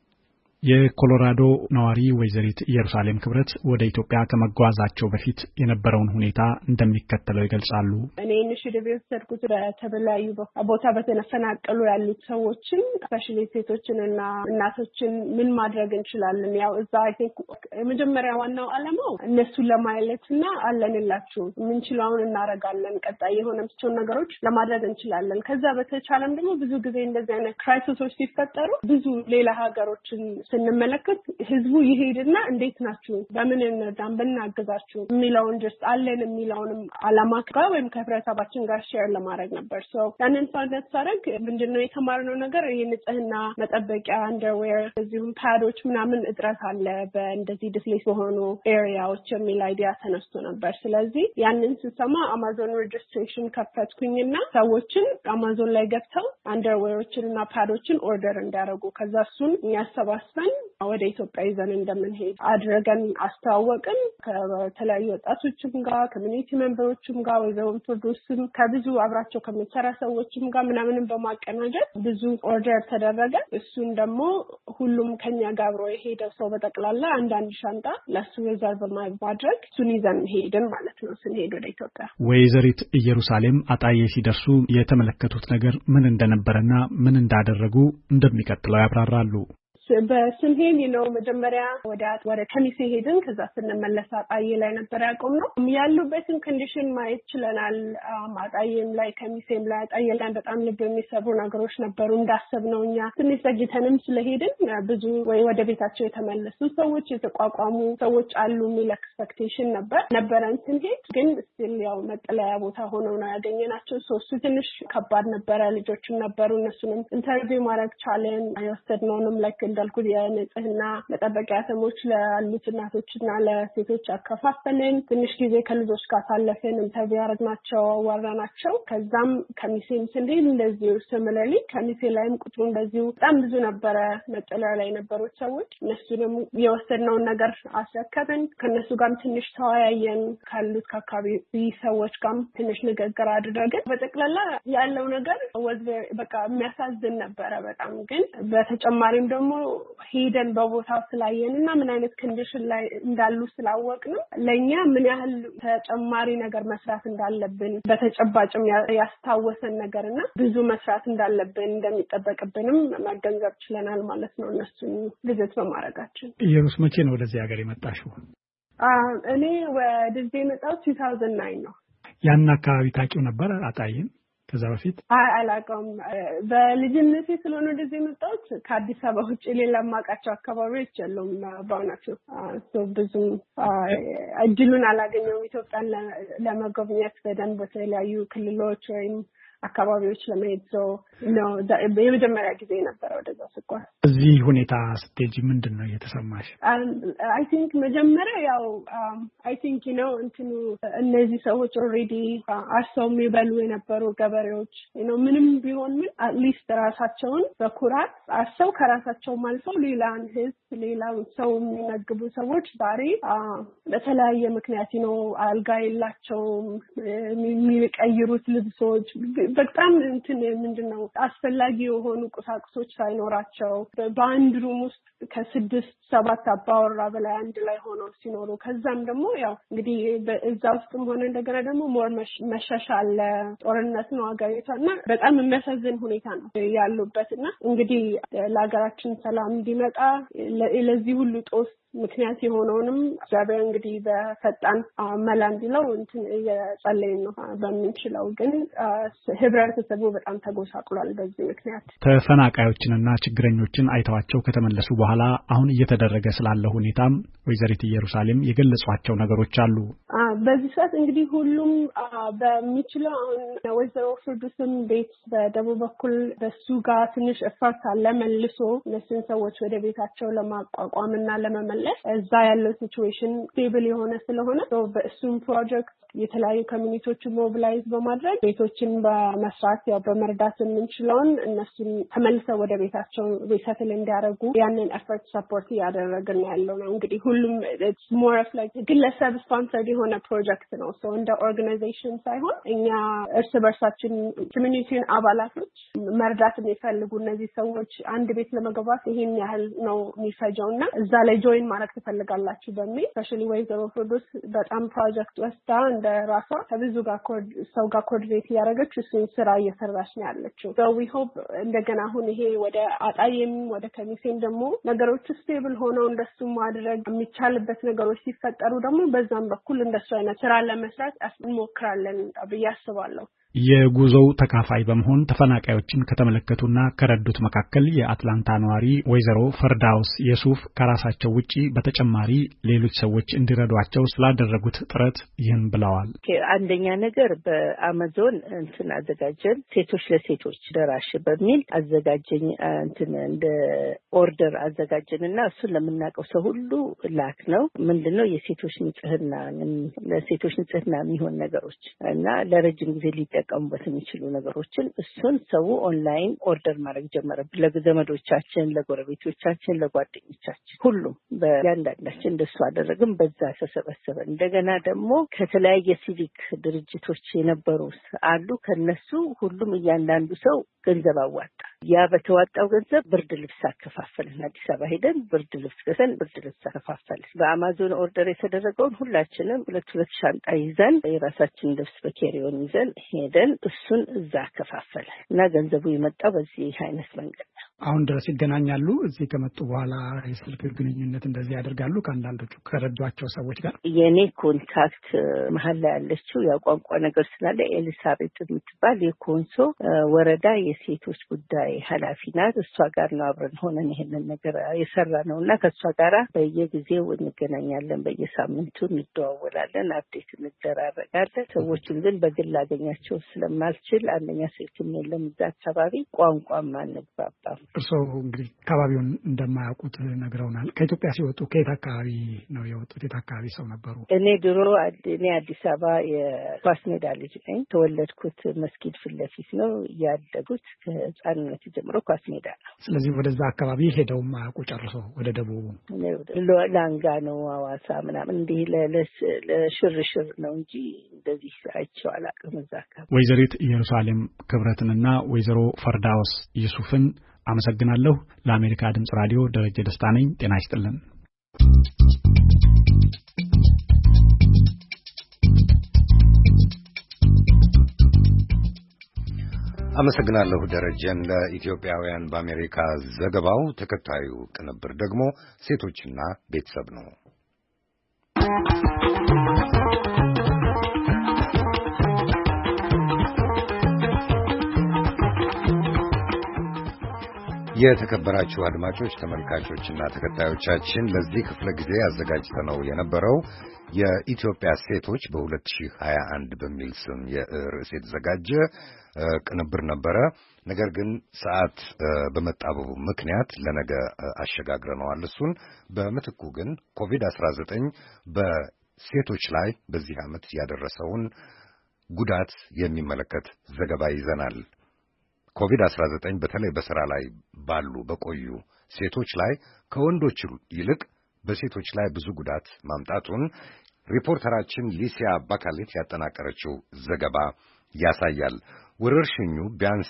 የኮሎራዶ ነዋሪ ወይዘሪት ኢየሩሳሌም ክብረት ወደ ኢትዮጵያ ከመጓዛቸው በፊት የነበረውን ሁኔታ እንደሚከተለው ይገልጻሉ። እኔ ኢኒሺቲቭ የወሰድኩት በተለያዩ ቦታ በተፈናቀሉ ያሉት ሰዎችን ስፔሻሊ ሴቶችንና እናቶችን ምን ማድረግ እንችላለን? ያው እዛ አይ ቲንክ የመጀመሪያ ዋናው ዓላማው እነሱን ለማየትና አለንላችሁ የምንችለውን እናረጋለን፣ ቀጣይ የሆነችውን ነገሮች ለማድረግ እንችላለን። ከዛ በተቻለም ደግሞ ብዙ ጊዜ እንደዚህ አይነት ክራይሲሶች ሲፈጠሩ ብዙ ሌላ ሀገሮችን ስንመለከት ህዝቡ ይሄድና እንዴት ናችሁ በምን እንደም በእናገዛችሁ የሚለውን just አለን የሚለውንም አላማ ጋር ወይም ከህብረተሰባችን ጋር ሼር ለማድረግ ነበር። ያንን ፋንት ሳረግ ምንድነው የተማርነው ነገር የንጽህና መጠበቂያ አንደርዌር እዚሁም ፓዶች ምናምን እጥረት አለ በእንደዚህ ዲስፕሌስ በሆኑ ኤሪያዎች የሚል አይዲያ ተነስቶ ነበር። ስለዚህ ያንን ስሰማ አማዞን ሬጅስትሬሽን ከፈትኩኝና ሰዎችን አማዞን ላይ ገብተው አንደርዌሮችንና ፓዶችን ኦርደር እንዲያደርጉ ከዛ እሱን ያሰባስበን ወደ ኢትዮጵያ ይዘን እንደምንሄድ አድርገን አስተዋወቅን። ከተለያዩ ወጣቶችም ጋር ኮሚኒቲ ሜምበሮችም ጋር ወይዘውም ፕሮዱስም ከብዙ አብራቸው ከሚሰራ ሰዎችም ጋር ምናምንም በማቀናጀት ብዙ ኦርደር ተደረገ። እሱን ደግሞ ሁሉም ከኛ ጋር አብሮ የሄደው ሰው በጠቅላላ አንዳንድ ሻንጣ ለሱ ሪዘርቭ ማድረግ እሱን ይዘን ሄድን ማለት ነው። ስንሄድ ወደ ኢትዮጵያ ወይዘሪት ኢየሩሳሌም አጣዬ ሲደርሱ የተመለከቱት ነገር ምን እንደነበረና ምን እንዳደረጉ እንደሚቀጥለው ያብራራሉ። በስንሄድ ነው መጀመሪያ ወደ ከሚሴ ሄድን። ከዛ ስንመለስ አጣዬ ላይ ነበር ያቆምነው። ያሉበትን ኮንዲሽን ማየት ችለናል። አጣዬም ላይ ከሚሴም ላይ አጣዬ ላይ በጣም ልብ የሚሰሩ ነገሮች ነበሩ። እንዳሰብነው እኛ ትንሽ ዘግይተንም ስለሄድን ብዙ ወደ ቤታቸው የተመለሱ ሰዎች የተቋቋሙ ሰዎች አሉ የሚል ኤክስፔክቴሽን ነበረን ስንሄድ። ግን ስቲል ያው መጠለያ ቦታ ሆነው ነው ያገኘናቸው። እሱ ትንሽ ከባድ ነበረ። ልጆችም ነበሩ። እነሱንም ኢንተርቪው ማድረግ ቻለን። የወሰድነውንም ላይክ እንዳልኩት የንጽህና መጠበቂያ ተሞች ለአሉት እናቶችና ለሴቶች አከፋፈልን። ትንሽ ጊዜ ከልጆች ጋር ሳለፈን ኢንተርቪው ያደረግናቸው አዋራናቸው። ከዛም ከሚሴም ስንሄድ እንደዚሁ ስምለሊ ከሚሴ ላይም ቁጥሩ እንደዚሁ በጣም ብዙ ነበረ መጠለያ ላይ የነበሩት ሰዎች። እነሱንም የወሰድነውን ነገር አስረከብን። ከነሱ ጋርም ትንሽ ተወያየን። ካሉት ከአካባቢ ሰዎች ጋርም ትንሽ ንግግር አድርገን በጠቅላላ ያለው ነገር በቃ የሚያሳዝን ነበረ በጣም። ግን በተጨማሪም ደግሞ ሄደን በቦታው ስላየንና ምን አይነት ኮንዲሽን ላይ እንዳሉ ስላወቅን ለኛ ምን ያህል ተጨማሪ ነገር መስራት እንዳለብን በተጨባጭም ያስታወሰን ነገርና ብዙ መስራት እንዳለብን እንደሚጠበቅብንም መገንዘብ ችለናል ማለት ነው። እነሱን ቪዚት በማድረጋችን። ኢየሩስ መቼ ነው ወደዚህ ሀገር የመጣሽው? እኔ ወደዚህ የመጣሁት 2009 ነው። ያን አካባቢ ታውቂው ነበር አጣዬን? ከዛ በፊት አላውቀውም። በልጅነቴ ስለሆነ ወደዚህ የመጣሁት ከአዲስ አበባ ውጭ ሌላ ማውቃቸው አካባቢዎች የሉም በእውነቱ። ብዙም እድሉን አላገኘሁም ኢትዮጵያን ለመጎብኘት በደንብ በተለያዩ ክልሎች ወይም አካባቢዎች ለመሄድ ነው የመጀመሪያ ጊዜ ነበር ወደዛ ስጓዝ። እዚህ ሁኔታ ስትሄጂ ምንድን ነው የተሰማሽ? አይ ቲንክ መጀመሪያ ያው አይ ቲንክ እነዚህ ሰዎች ኦልሬዲ አርሰው የሚበሉ የነበሩ ገበሬዎች ምንም ቢሆን ምን አትሊስት ራሳቸውን በኩራት አርሰው ከራሳቸውም አልፈው ሌላን ህዝብ ሌላን ሰው የሚመግቡ ሰዎች ዛሬ በተለያየ ምክንያት አልጋ የላቸውም፣ የሚቀይሩት ልብሶች በጣም ምንድነው አስፈላጊ የሆኑ ቁሳቁሶች ሳይኖራቸው በአንድ ሩም ውስጥ ከ6-7 አባወራ በላይ አንድ ላይ ሆነው ሲኖሩ ከዛም ደግሞ ያው እንግዲህ እዛ ውስጥም ሆነ እንደገና ደግሞ ሞር መሻሻል ጦርነት ነው አገሪቷና በጣም የሚያሳዝን ሁኔታ ነው ያሉበትና እንግዲህ ለሀገራችን ሰላም እንዲመጣ ለዚህ ሁሉ ጦስ ምክንያት የሆነውንም እግዚአብሔር እንግዲህ በፈጣን መላ እንዲለው እየጸለይን ነው በምንችለው። ግን ህብረተሰቡ በጣም ተጎሳቅሏል በዚህ ምክንያት። ተፈናቃዮችንና ችግረኞችን አይተዋቸው ከተመለሱ በኋላ አሁን እየተደረገ ስላለው ሁኔታም ወይዘሪት ኢየሩሳሌም የገለጿቸው ነገሮች አሉ። በዚህ ሰዓት እንግዲህ ሁሉም በሚችለው አሁን ወይዘሮ ፍርዱስም ቤት በደቡብ በኩል በሱ ጋር ትንሽ እፈርት አለ መልሶ እነሱን ሰዎች ወደ ቤታቸው ለማቋቋምና ለመመለስ አለ። እዛ ያለው ሲቹዌሽን ስቴብል የሆነ ስለሆነ በእሱም ፕሮጀክት የተለያዩ ኮሚኒቲዎችን ሞቢላይዝ በማድረግ ቤቶችን በመስራት ያው በመርዳት የምንችለውን እነሱን ተመልሰው ወደ ቤታቸው ሪሰትል እንዲያደርጉ ያንን ኤፈርት ሰፖርት እያደረግን ያለው ነው። እንግዲህ ሁሉም ኢትስ ሞር ኦፍ ላይክ ግለሰብ ስፖንሰርድ የሆነ ፕሮጀክት ነው። ሶ እንደ ኦርጋናይዜሽን ሳይሆን እኛ እርስ በርሳችን ኮሚኒቲውን አባላቶች መርዳት የሚፈልጉ እነዚህ ሰዎች አንድ ቤት ለመግባት ይሄን ያህል ነው የሚፈጀውና እዛ ላይ ጆይን ማድረግ ትፈልጋላችሁ በሚል ስፔሻሊ ወይዘሮ ፍርዶስ በጣም ፕሮጀክት ወስዳ ራሷ ከብዙ ጋር ሰው ጋር ኮኦርዲኔት ያደረገች እሱን ስራ እየሰራች ነው ያለችው። so we hope እንደገና አሁን ይሄ ወደ አጣየም ወደ ከሚሴም ደግሞ ነገሮች ስቴብል ሆነው እንደሱ ማድረግ የሚቻልበት ነገሮች ሲፈጠሩ ደግሞ በዛም በኩል እንደሱ አይነት ስራ ለመስራት እንሞክራለን ብዬ አስባለሁ። የጉዞው ተካፋይ በመሆን ተፈናቃዮችን ከተመለከቱና ከረዱት መካከል የአትላንታ ነዋሪ ወይዘሮ ፈርዳውስ የሱፍ ከራሳቸው ውጪ በተጨማሪ ሌሎች ሰዎች እንዲረዷቸው ስላደረጉት ጥረት ይህን ብለዋል። አንደኛ ነገር በአማዞን አዘጋጀን ሴቶች ለሴቶች ደራሽ በሚል አዘጋጀኝ እንደ ኦርደር አዘጋጀንና እሱን ለምናውቀው ሰው ሁሉ ላክ ነው። ምንድነው የሴቶች ንጽህና ለሴቶች ንጽህና የሚሆን ነገሮች እና ለረጅም ጊዜ ሊጠቀሙበት የሚችሉ ነገሮችን እሱን ሰው ኦንላይን ኦርደር ማድረግ ጀመረ። ለዘመዶቻችን፣ ለጎረቤቶቻችን፣ ለጓደኞቻችን ሁሉም በያንዳንዳችን እንደሱ አደረግን። በዛ ተሰበሰበ። እንደገና ደግሞ ከተለያየ ሲቪክ ድርጅቶች የነበሩ አሉ። ከነሱ ሁሉም እያንዳንዱ ሰው ገንዘብ አዋጣ። ያ በተዋጣው ገንዘብ ብርድ ልብስ አከፋፈልን። አዲስ አበባ ሄደን ብርድ ልብስ ገዝተን ብርድ ልብስ አከፋፈልን። በአማዞን ኦርደር የተደረገውን ሁላችንም ሁለት ሻንጣ ይዘን የራሳችን ልብስ በኬሪዮን ይዘን ሄደን እሱን እዛ አከፋፈልን እና ገንዘቡ የመጣው በዚህ አይነት መንገድ ነው። አሁን ድረስ ይገናኛሉ። እዚህ ከመጡ በኋላ የስልክ ግንኙነት እንደዚህ ያደርጋሉ ከአንዳንዶቹ ከረዷቸው ሰዎች ጋር። የኔ ኮንታክት መሀል ላይ ያለችው ያው ቋንቋ ነገር ስላለ ኤሊሳቤት የምትባል የኮንሶ ወረዳ የሴቶች ጉዳይ ኃላፊ ናት። እሷ ጋር ነው አብረን ሆነን ይሄንን ነገር የሰራ ነው እና ከእሷ ጋር በየጊዜው እንገናኛለን፣ በየሳምንቱ እንደዋወላለን፣ አፕዴት እንደራረጋለን። ሰዎችን ግን በግል አገኛቸው ስለማልችል አንደኛ ስልክም የለም እዛ አካባቢ፣ ቋንቋም አንግባባም። እርስዎ እንግዲህ አካባቢውን እንደማያውቁት ነግረውናል። ከኢትዮጵያ ሲወጡ ከየት አካባቢ ነው የወጡት? የት አካባቢ ሰው ነበሩ? እኔ አዲስ አበባ የኳስ ሜዳ ልጅ ነኝ። ተወለድኩት መስጊድ ፊት ለፊት ነው ያደጉት። ከህፃንነት ጀምሮ ኳስ ሜዳ ነው። ስለዚህ ወደዛ አካባቢ ሄደውም አያውቁ ጨርሶ? ወደ ደቡቡ ላንጋ ነው ሐዋሳ ምናምን እንዲህ ለሽርሽር ነው እንጂ እንደዚህ አይቼው አላውቅም እዛ አካባቢ። ወይዘሪት ኢየሩሳሌም ክብረትንና ወይዘሮ ፈርዳውስ ዩሱፍን አመሰግናለሁ። ለአሜሪካ ድምጽ ራዲዮ ደረጀ ደስታ ነኝ። ጤና ይስጥልን። አመሰግናለሁ ደረጀን ለኢትዮጵያውያን በአሜሪካ ዘገባው። ተከታዩ ቅንብር ደግሞ ሴቶችና ቤተሰብ ነው። የተከበራችሁ አድማጮች፣ ተመልካቾችና ተከታዮቻችን ለዚህ ክፍለ ጊዜ አዘጋጅተነው የነበረው የኢትዮጵያ ሴቶች በ2021 በሚል ስም የርዕስ የተዘጋጀ ቅንብር ነበረ። ነገር ግን ሰዓት በመጣበቡ ምክንያት ለነገ አሸጋግረነዋል። እሱን በምትኩ ግን ኮቪድ-19 በሴቶች ላይ በዚህ ዓመት ያደረሰውን ጉዳት የሚመለከት ዘገባ ይዘናል። ኮቪድ-19 በተለይ በሥራ ላይ ባሉ በቆዩ ሴቶች ላይ ከወንዶች ይልቅ በሴቶች ላይ ብዙ ጉዳት ማምጣቱን ሪፖርተራችን ሊሲያ ባካሌት ያጠናቀረችው ዘገባ ያሳያል። ወረርሽኙ ቢያንስ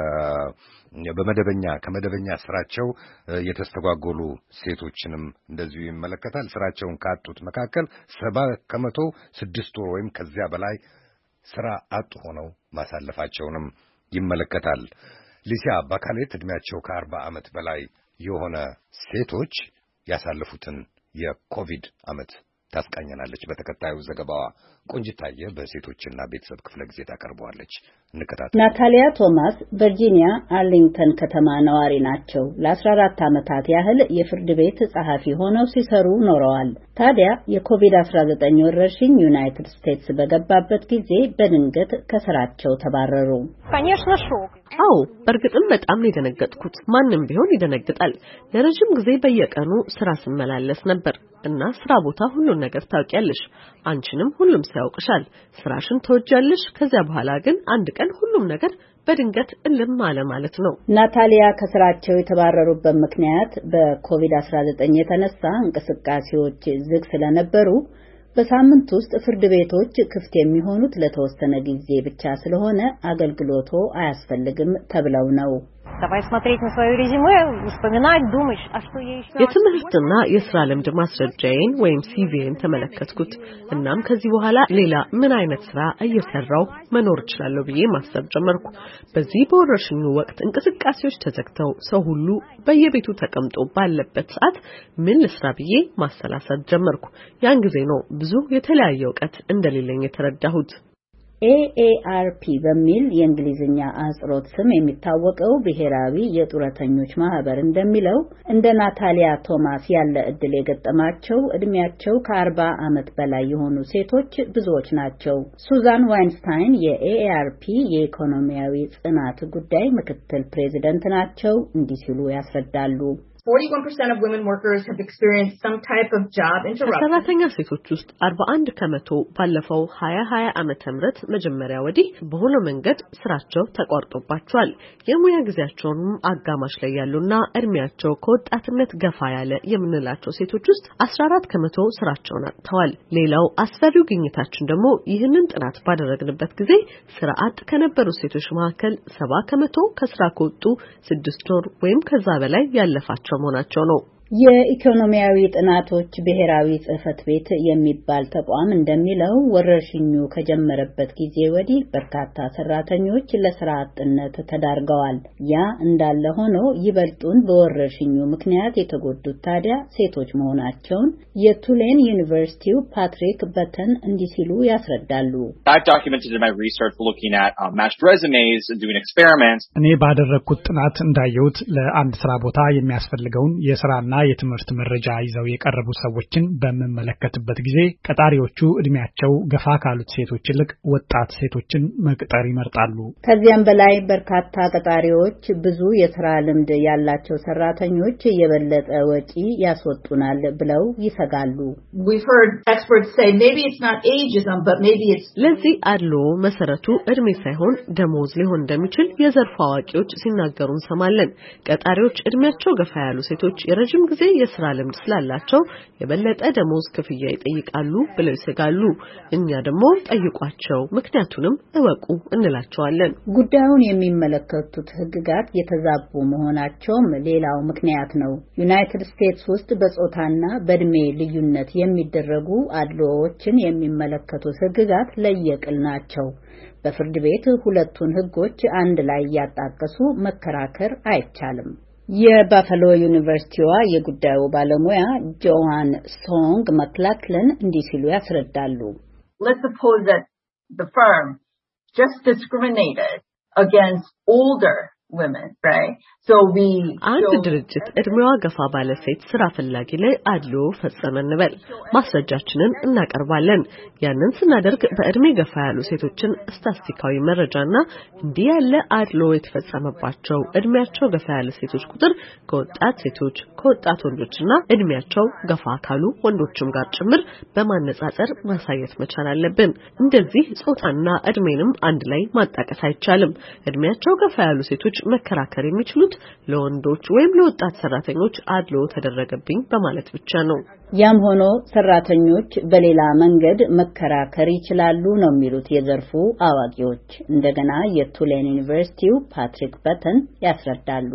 ከመደበኛ ስራቸው የተስተጓጎሉ ሴቶችንም እንደዚሁ ይመለከታል። ስራቸውን ካጡት መካከል 70% 6 ወር ወይም ከዚያ በላይ ስራ አጡ ሆነው ማሳለፋቸውንም ይመለከታል። ሊሲያ ባካሌት እድሜያቸው ከ40 ዓመት በላይ የሆነ ሴቶች ያሳለፉትን የኮቪድ ዓመት ታስቃኘናለች። በተከታዩ ዘገባዋ ቆንጅታየ በሴቶችና ቤተሰብ ክፍለ ጊዜ ታቀርበዋለች። እንከታተል። ናታሊያ ቶማስ ቨርጂኒያ አርሊንግተን ከተማ ነዋሪ ናቸው። ለ14 ዓመታት ያህል የፍርድ ቤት ጸሐፊ ሆነው ሲሰሩ ኖረዋል። ታዲያ የኮቪድ-19 ወረርሽኝ ዩናይትድ ስቴትስ በገባበት ጊዜ በድንገት ከስራቸው ተባረሩ። አዎ በእርግጥም በጣም ነው የደነገጥኩት። ማንም ቢሆን ይደነግጣል። ለረጅም ጊዜ በየቀኑ ስራ ስመላለስ ነበር እና ስራ ቦታ ሁሉን ነገር ታውቂያለሽ። አንቺንም ሁሉም ያውቅሻል። ስራሽን ተወጃለሽ። ከዚያ በኋላ ግን አንድ ቀን ሁሉም ነገር በድንገት እልም አለ ማለት ነው። ናታሊያ ከስራቸው የተባረሩበት ምክንያት በኮቪድ-19 የተነሳ እንቅስቃሴዎች ዝግ ስለነበሩ በሳምንት ውስጥ ፍርድ ቤቶች ክፍት የሚሆኑት ለተወሰነ ጊዜ ብቻ ስለሆነ አገልግሎቱ አያስፈልግም ተብለው ነው። የትምህርትና የስራ ልምድ ማስረጃዬን ወይም ሲቪን ተመለከትኩት። እናም ከዚህ በኋላ ሌላ ምን አይነት ስራ እየሰራው መኖር እችላለሁ ብዬ ማሰብ ጀመርኩ። በዚህ በወረርሽኙ ወቅት እንቅስቃሴዎች ተዘግተው ሰው ሁሉ በየቤቱ ተቀምጦ ባለበት ሰዓት ምን ልስራ ብዬ ማሰላሰል ጀመርኩ። ያን ጊዜ ነው ብዙ የተለያየ ዕውቀት እንደሌለኝ የተረዳሁት። AARP በሚል የእንግሊዝኛ አጽሮት ስም የሚታወቀው ብሔራዊ የጡረተኞች ማህበር እንደሚለው እንደ ናታሊያ ቶማስ ያለ እድል የገጠማቸው እድሜያቸው ከ40 ዓመት በላይ የሆኑ ሴቶች ብዙዎች ናቸው። ሱዛን ዋይንስታይን የAARP የኢኮኖሚያዊ ጽናት ጉዳይ ምክትል ፕሬዚደንት ናቸው። እንዲህ ሲሉ ያስረዳሉ። 41% of women workers have experienced some type of job interruption. ሰራተኛ ሴቶች ውስጥ 41% ባለፈው 2020 ዓመተ ምህረት መጀመሪያ ወዲህ በሆነ መንገድ ስራቸው ተቋርጦባቸዋል። የሙያ ጊዜያቸውንም አጋማሽ ላይ ያሉና እድሜያቸው ከወጣትነት ገፋ ያለ የምንላቸው ሴቶች ውስጥ 14% ስራቸውን አጥተዋል። ሌላው አስፈሪው ግኝታችን ደግሞ ይህንን ጥናት ባደረግንበት ጊዜ ስራ አጥ ከነበሩ ሴቶች መካከል 70% ከስራ ከወጡ 6 ወር ወይም ከዛ በላይ ያለፋቸው መሆናቸው ነው። የኢኮኖሚያዊ ጥናቶች ብሔራዊ ጽሕፈት ቤት የሚባል ተቋም እንደሚለው ወረርሽኙ ከጀመረበት ጊዜ ወዲህ በርካታ ሰራተኞች ለስራ አጥነት ተዳርገዋል። ያ እንዳለ ሆኖ ይበልጡን በወረርሽኙ ምክንያት የተጎዱት ታዲያ ሴቶች መሆናቸውን የቱሌን ዩኒቨርሲቲው ፓትሪክ በተን እንዲህ ሲሉ ያስረዳሉ። እኔ ባደረግኩት ጥናት እንዳየሁት ለአንድ ስራ ቦታ የሚያስፈልገውን የስራና የትምህርት መረጃ ይዘው የቀረቡ ሰዎችን በመመለከትበት ጊዜ ቀጣሪዎቹ እድሜያቸው ገፋ ካሉት ሴቶች ይልቅ ወጣት ሴቶችን መቅጠር ይመርጣሉ። ከዚያም በላይ በርካታ ቀጣሪዎች ብዙ የስራ ልምድ ያላቸው ሰራተኞች የበለጠ ወጪ ያስወጡናል ብለው ይሰጋሉ። ለዚህ አድሎ መሰረቱ እድሜ ሳይሆን ደሞዝ ሊሆን እንደሚችል የዘርፉ አዋቂዎች ሲናገሩ እንሰማለን። ቀጣሪዎች እድሜያቸው ገፋ ያሉ ሴቶች የረጅም ጊዜ የስራ ልምድ ስላላቸው የበለጠ ደሞዝ ክፍያ ይጠይቃሉ ብለው ይሰጋሉ። እኛ ደግሞ ጠይቋቸው ምክንያቱንም እወቁ እንላቸዋለን። ጉዳዩን የሚመለከቱት ህግጋት የተዛቡ መሆናቸውም ሌላው ምክንያት ነው። ዩናይትድ ስቴትስ ውስጥ በጾታና በእድሜ ልዩነት የሚደረጉ አድሎዎችን የሚመለከቱት ህግጋት ለየቅል ናቸው። በፍርድ ቤት ሁለቱን ህጎች አንድ ላይ ያጣቀሱ መከራከር አይቻልም። የባፋሎ ዩኒቨርሲቲዋ የጉዳዩ ባለሙያ ጆዋን ሶንግ መክላክለን እንዲህ ሲሉ ያስረዳሉ። Let's suppose that the firm just discriminated against older women, right? So አንድ ድርጅት እድሜዋ ገፋ ባለ ሴት ስራ ፈላጊ ላይ አድሎ ፈጸመ እንበል። ማስረጃችንን እናቀርባለን። ያንን ስናደርግ በእድሜ ገፋ ያሉ ሴቶችን ስታቲስቲካዊ መረጃና እንዲህ ያለ አድሎ የተፈጸመባቸው እድሜያቸው ገፋ ያለ ሴቶች ቁጥር ከወጣት ሴቶች፣ ከወጣት ወንዶችና እድሜያቸው ገፋ ካሉ ወንዶችም ጋር ጭምር በማነጻጸር ማሳየት መቻል አለብን። እንደዚህ ጾታና እድሜንም አንድ ላይ ማጣቀስ አይቻልም። እድሜያቸው ገፋ ያሉ ሴቶች መከራከር የሚችሉት ለወንዶች ወይም ለወጣት ሰራተኞች አድሎ ተደረገብኝ በማለት ብቻ ነው። ያም ሆኖ ሰራተኞች በሌላ መንገድ መከራከር ይችላሉ ነው የሚሉት የዘርፉ አዋቂዎች። እንደገና የቱሌን ዩኒቨርሲቲው ፓትሪክ በተን ያስረዳሉ።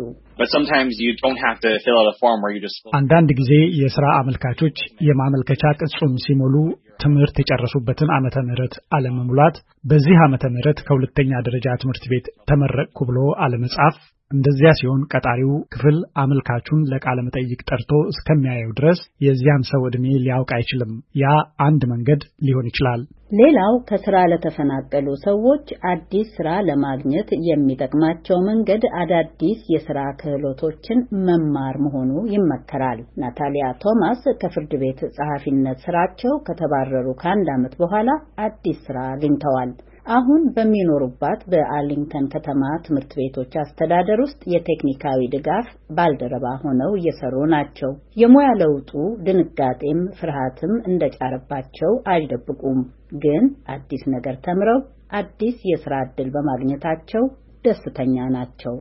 አንዳንድ ጊዜ የሥራ አመልካቾች የማመልከቻ ቅጹን ሲሞሉ ትምህርት የጨረሱበትን ዓመተ ምህረት አለመሙላት፣ በዚህ ዓመተ ምህረት ከሁለተኛ ደረጃ ትምህርት ቤት ተመረቅኩ ብሎ አለመጻፍ፣ እንደዚያ ሲሆን ቀጣሪው ክፍል አመልካቹን ለቃለ መጠይቅ ጠርቶ እስከሚያየው ድረስ የዚያን ሰው እድሜ ሊያውቅ አይችልም። ያ አንድ መንገድ ሊሆን ይችላል። ሌላው ከስራ ለተፈናቀሉ ሰዎች አዲስ ስራ ለማግኘት የሚጠቅማቸው መንገድ አዳዲስ የስራ ክህሎቶችን መማር መሆኑ ይመከራል። ናታሊያ ቶማስ ከፍርድ ቤት ጸሐፊነት ስራቸው ከተባረሩ ከአንድ ዓመት በኋላ አዲስ ስራ አግኝተዋል። አሁን በሚኖሩባት በአርሊንግተን ከተማ ትምህርት ቤቶች አስተዳደር ውስጥ የቴክኒካዊ ድጋፍ ባልደረባ ሆነው እየሰሩ ናቸው። የሙያ ለውጡ ድንጋጤም ፍርሃትም እንደጫረባቸው አይደብቁም። ግን አዲስ ነገር ተምረው አዲስ የሥራ ዕድል በማግኘታቸው ደስተኛ ናቸው።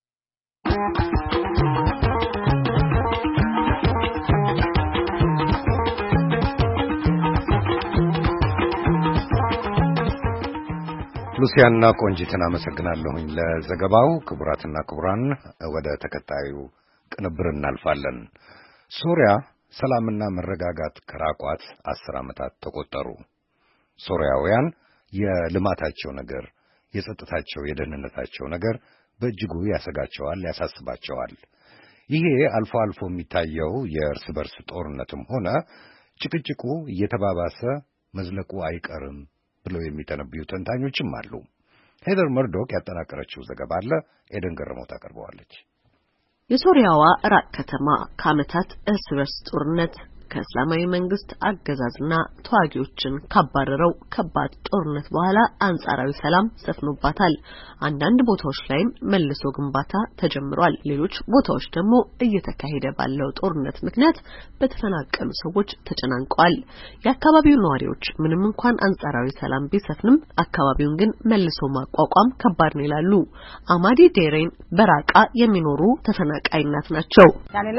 ሉሲያና ቆንጂትን አመሰግናለሁኝ ለዘገባው። ክቡራትና ክቡራን ወደ ተከታዩ ቅንብር እናልፋለን። ሶሪያ ሰላምና መረጋጋት ከራቋት 10 ዓመታት ተቆጠሩ። ሶሪያውያን የልማታቸው ነገር፣ የጸጥታቸው፣ የደህንነታቸው ነገር በእጅጉ ያሰጋቸዋል፣ ያሳስባቸዋል። ይሄ አልፎ አልፎ የሚታየው የእርስ በርስ ጦርነትም ሆነ ጭቅጭቁ እየተባባሰ መዝለቁ አይቀርም ብለው የሚተነብዩ ተንታኞችም አሉ። ሄደር መርዶክ ያጠናቀረችው ዘገባ አለ። ኤደን ገረመው ታቀርበዋለች። የሶሪያዋ ራቅ ከተማ ከዓመታት እርስ በርስ ጦርነት ከእስላማዊ መንግስት አገዛዝና ተዋጊዎችን ካባረረው ከባድ ጦርነት በኋላ አንጻራዊ ሰላም ሰፍኖባታል። አንዳንድ ቦታዎች ላይም መልሶ ግንባታ ተጀምሯል። ሌሎች ቦታዎች ደግሞ እየተካሄደ ባለው ጦርነት ምክንያት በተፈናቀሉ ሰዎች ተጨናንቀዋል። የአካባቢው ነዋሪዎች ምንም እንኳን አንጻራዊ ሰላም ቢሰፍንም አካባቢውን ግን መልሶ ማቋቋም ከባድ ነው ይላሉ። አማዲ ዴሬን በራቃ የሚኖሩ ተፈናቃይ እናት ናቸው።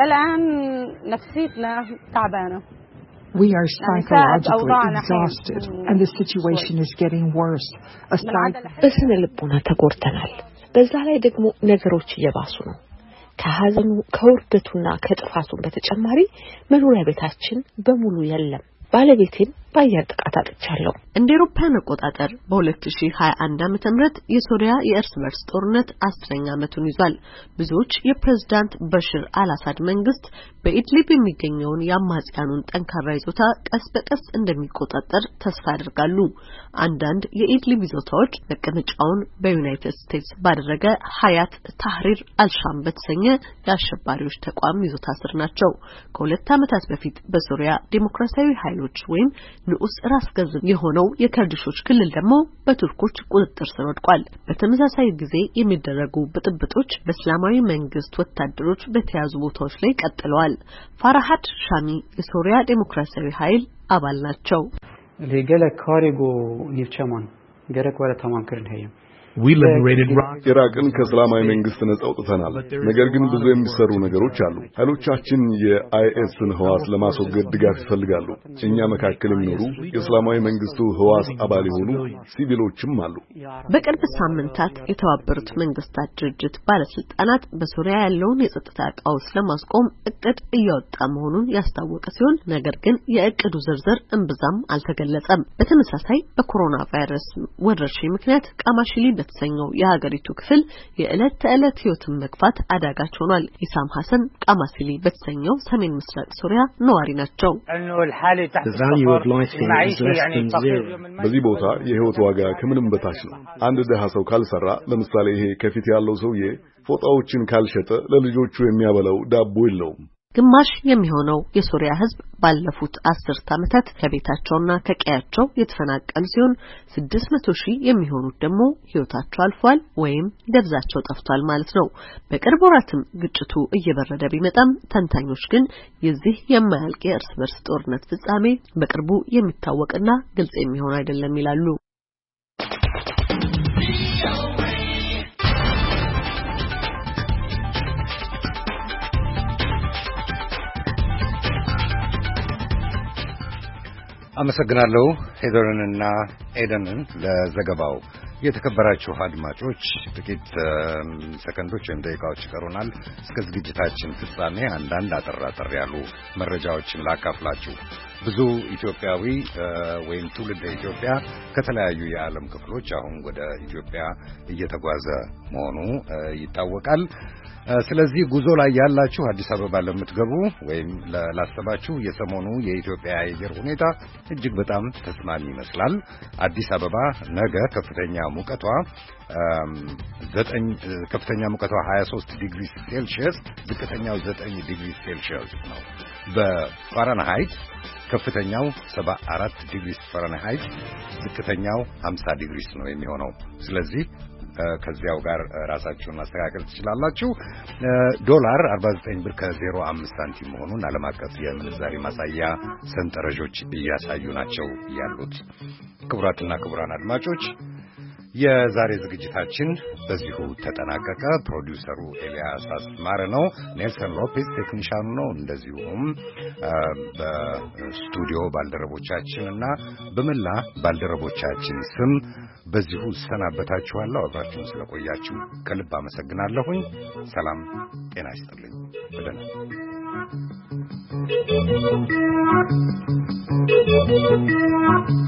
We are psychologically exhausted and the situation is getting worse. በስነ ልቦና ተጎድተናል። በዛ ላይ ደግሞ ነገሮች እየባሱ ነው። ከሐዘኑ ከውርደቱና ከጥፋቱ በተጨማሪ መኖሪያ ቤታችን በሙሉ የለም። ባለቤቴን በአየር ጥቃት አጥቻለሁ። እንደ አውሮፓውያን አቆጣጠር በ2021 ዓ.ም የሶሪያ የእርስ በርስ ጦርነት 10ኛ ዓመቱን ይዟል። ብዙዎች የፕሬዝዳንት በሽር አልአሳድ መንግስት በኢድሊብ የሚገኘውን የአማጽያኑን ጠንካራ ይዞታ ቀስ በቀስ እንደሚቆጣጠር ተስፋ ያደርጋሉ። አንዳንድ የኢድሊብ ይዞታዎች መቀመጫውን በዩናይትድ ስቴትስ ባደረገ ሀያት ታህሪር አልሻም በተሰኘ የአሸባሪዎች ተቋም ይዞታ ስር ናቸው። ከ2 ዓመታት በፊት በሶሪያ ዲሞክራሲያዊ ኃይሎች ወይም ንዑስ ራስ ገዝ የሆነው የከርዲሾች ክልል ደግሞ በቱርኮች ቁጥጥር ስር ወድቋል። በተመሳሳይ ጊዜ የሚደረጉ ብጥብጦች በእስላማዊ መንግስት ወታደሮች በተያዙ ቦታዎች ላይ ቀጥለዋል። ፋራሃድ ሻሚ የሶሪያ ዲሞክራሲያዊ ኃይል አባል ናቸው። ኢራቅን ከእስላማዊ መንግስት ነጻ አውጥተናል። ነገር ግን ብዙ የሚሰሩ ነገሮች አሉ። ኃይሎቻችን የአይኤስን ህዋስ ለማስወገድ ድጋፍ ይፈልጋሉ። እኛ መካከል የሚኖሩ የእስላማዊ መንግስቱ ህዋስ አባል የሆኑ ሲቪሎችም አሉ። በቅርብ ሳምንታት የተባበሩት መንግስታት ድርጅት ባለስልጣናት በሶሪያ ያለውን የጸጥታ ቀውስ ለማስቆም እቅድ እያወጣ መሆኑን ያስታወቀ ሲሆን ነገር ግን የእቅዱ ዝርዝር እምብዛም አልተገለጸም። በተመሳሳይ በኮሮና ቫይረስ ወረርሽኝ ምክንያት ቃማሽሊ በተሰኘው የሀገሪቱ ክፍል የዕለት ተዕለት ህይወትን መግፋት አዳጋች ሆኗል። ኢሳም ሐሰን ቃማሲሊ በተሰኘው ሰሜን ምስራቅ ሶሪያ ነዋሪ ናቸው። በዚህ ቦታ የህይወት ዋጋ ከምንም በታች ነው። አንድ ደሃ ሰው ካልሰራ፣ ለምሳሌ ይሄ ከፊት ያለው ሰውዬ ፎጣዎችን ካልሸጠ ለልጆቹ የሚያበላው ዳቦ የለውም። ግማሽ የሚሆነው የሶሪያ ህዝብ ባለፉት 10 ዓመታት ከቤታቸውና ከቀያቸው የተፈናቀሉ ሲሆን 600,000 የሚሆኑት ደግሞ ህይወታቸው አልፏል ወይም ደብዛቸው ጠፍቷል ማለት ነው። በቅርብ ወራትም ግጭቱ እየበረደ ቢመጣም ተንታኞች ግን የዚህ የማያልቅ የእርስ በርስ ጦርነት ፍጻሜ በቅርቡ የሚታወቅና ግልጽ የሚሆን አይደለም ይላሉ። አመሰግናለሁ ሄደርንና ኤደንን ለዘገባው። የተከበራችሁ አድማጮች ጥቂት ሰከንዶች ወይም ደቂቃዎች ይቀሩናል እስከ ዝግጅታችን ፍጻሜ። አንዳንድ አጠር ያሉ መረጃዎችን ላካፍላችሁ። ብዙ ኢትዮጵያዊ ወይም ትውልደ ኢትዮጵያ ከተለያዩ የዓለም ክፍሎች አሁን ወደ ኢትዮጵያ እየተጓዘ መሆኑ ይታወቃል። ስለዚህ ጉዞ ላይ ያላችሁ አዲስ አበባ ለምትገቡ ወይም ላሰባችሁ የሰሞኑ የኢትዮጵያ የአየር ሁኔታ እጅግ በጣም ተስማሚ ይመስላል። አዲስ አበባ ነገ ከፍተኛ ሙቀቷ 23 ዲግሪ ሴልሺየስ ዝቅተኛው 9 ዲግሪ ሴልሺየስ ነው። በፋራንሃይት ከፍተኛው 74 ዲግሪ ፋራንሃይት ዝቅተኛው 50 ዲግሪ ነው የሚሆነው። ስለዚህ ከዚያው ጋር ራሳችሁን ማስተካከል ትችላላችሁ። ዶላር 49 ብር ከ05 ሳንቲም መሆኑን ዓለም አቀፍ የምንዛሬ ማሳያ ሰንጠረዦች እያሳዩ ናቸው ያሉት። ክቡራትና ክቡራን አድማጮች የዛሬ ዝግጅታችን በዚሁ ተጠናቀቀ። ፕሮዲውሰሩ ኤልያስ አስማረ ነው። ኔልሰን ሎፔዝ ቴክኒሻኑ ነው። እንደዚሁም በስቱዲዮ ባልደረቦቻችንና በመላ ባልደረቦቻችን ስም በዚሁ ሰናበታችኋለሁ። አብራችሁን ስለቆያችሁ ከልብ አመሰግናለሁኝ። ሰላም ጤና ይስጥልኝ። በደህና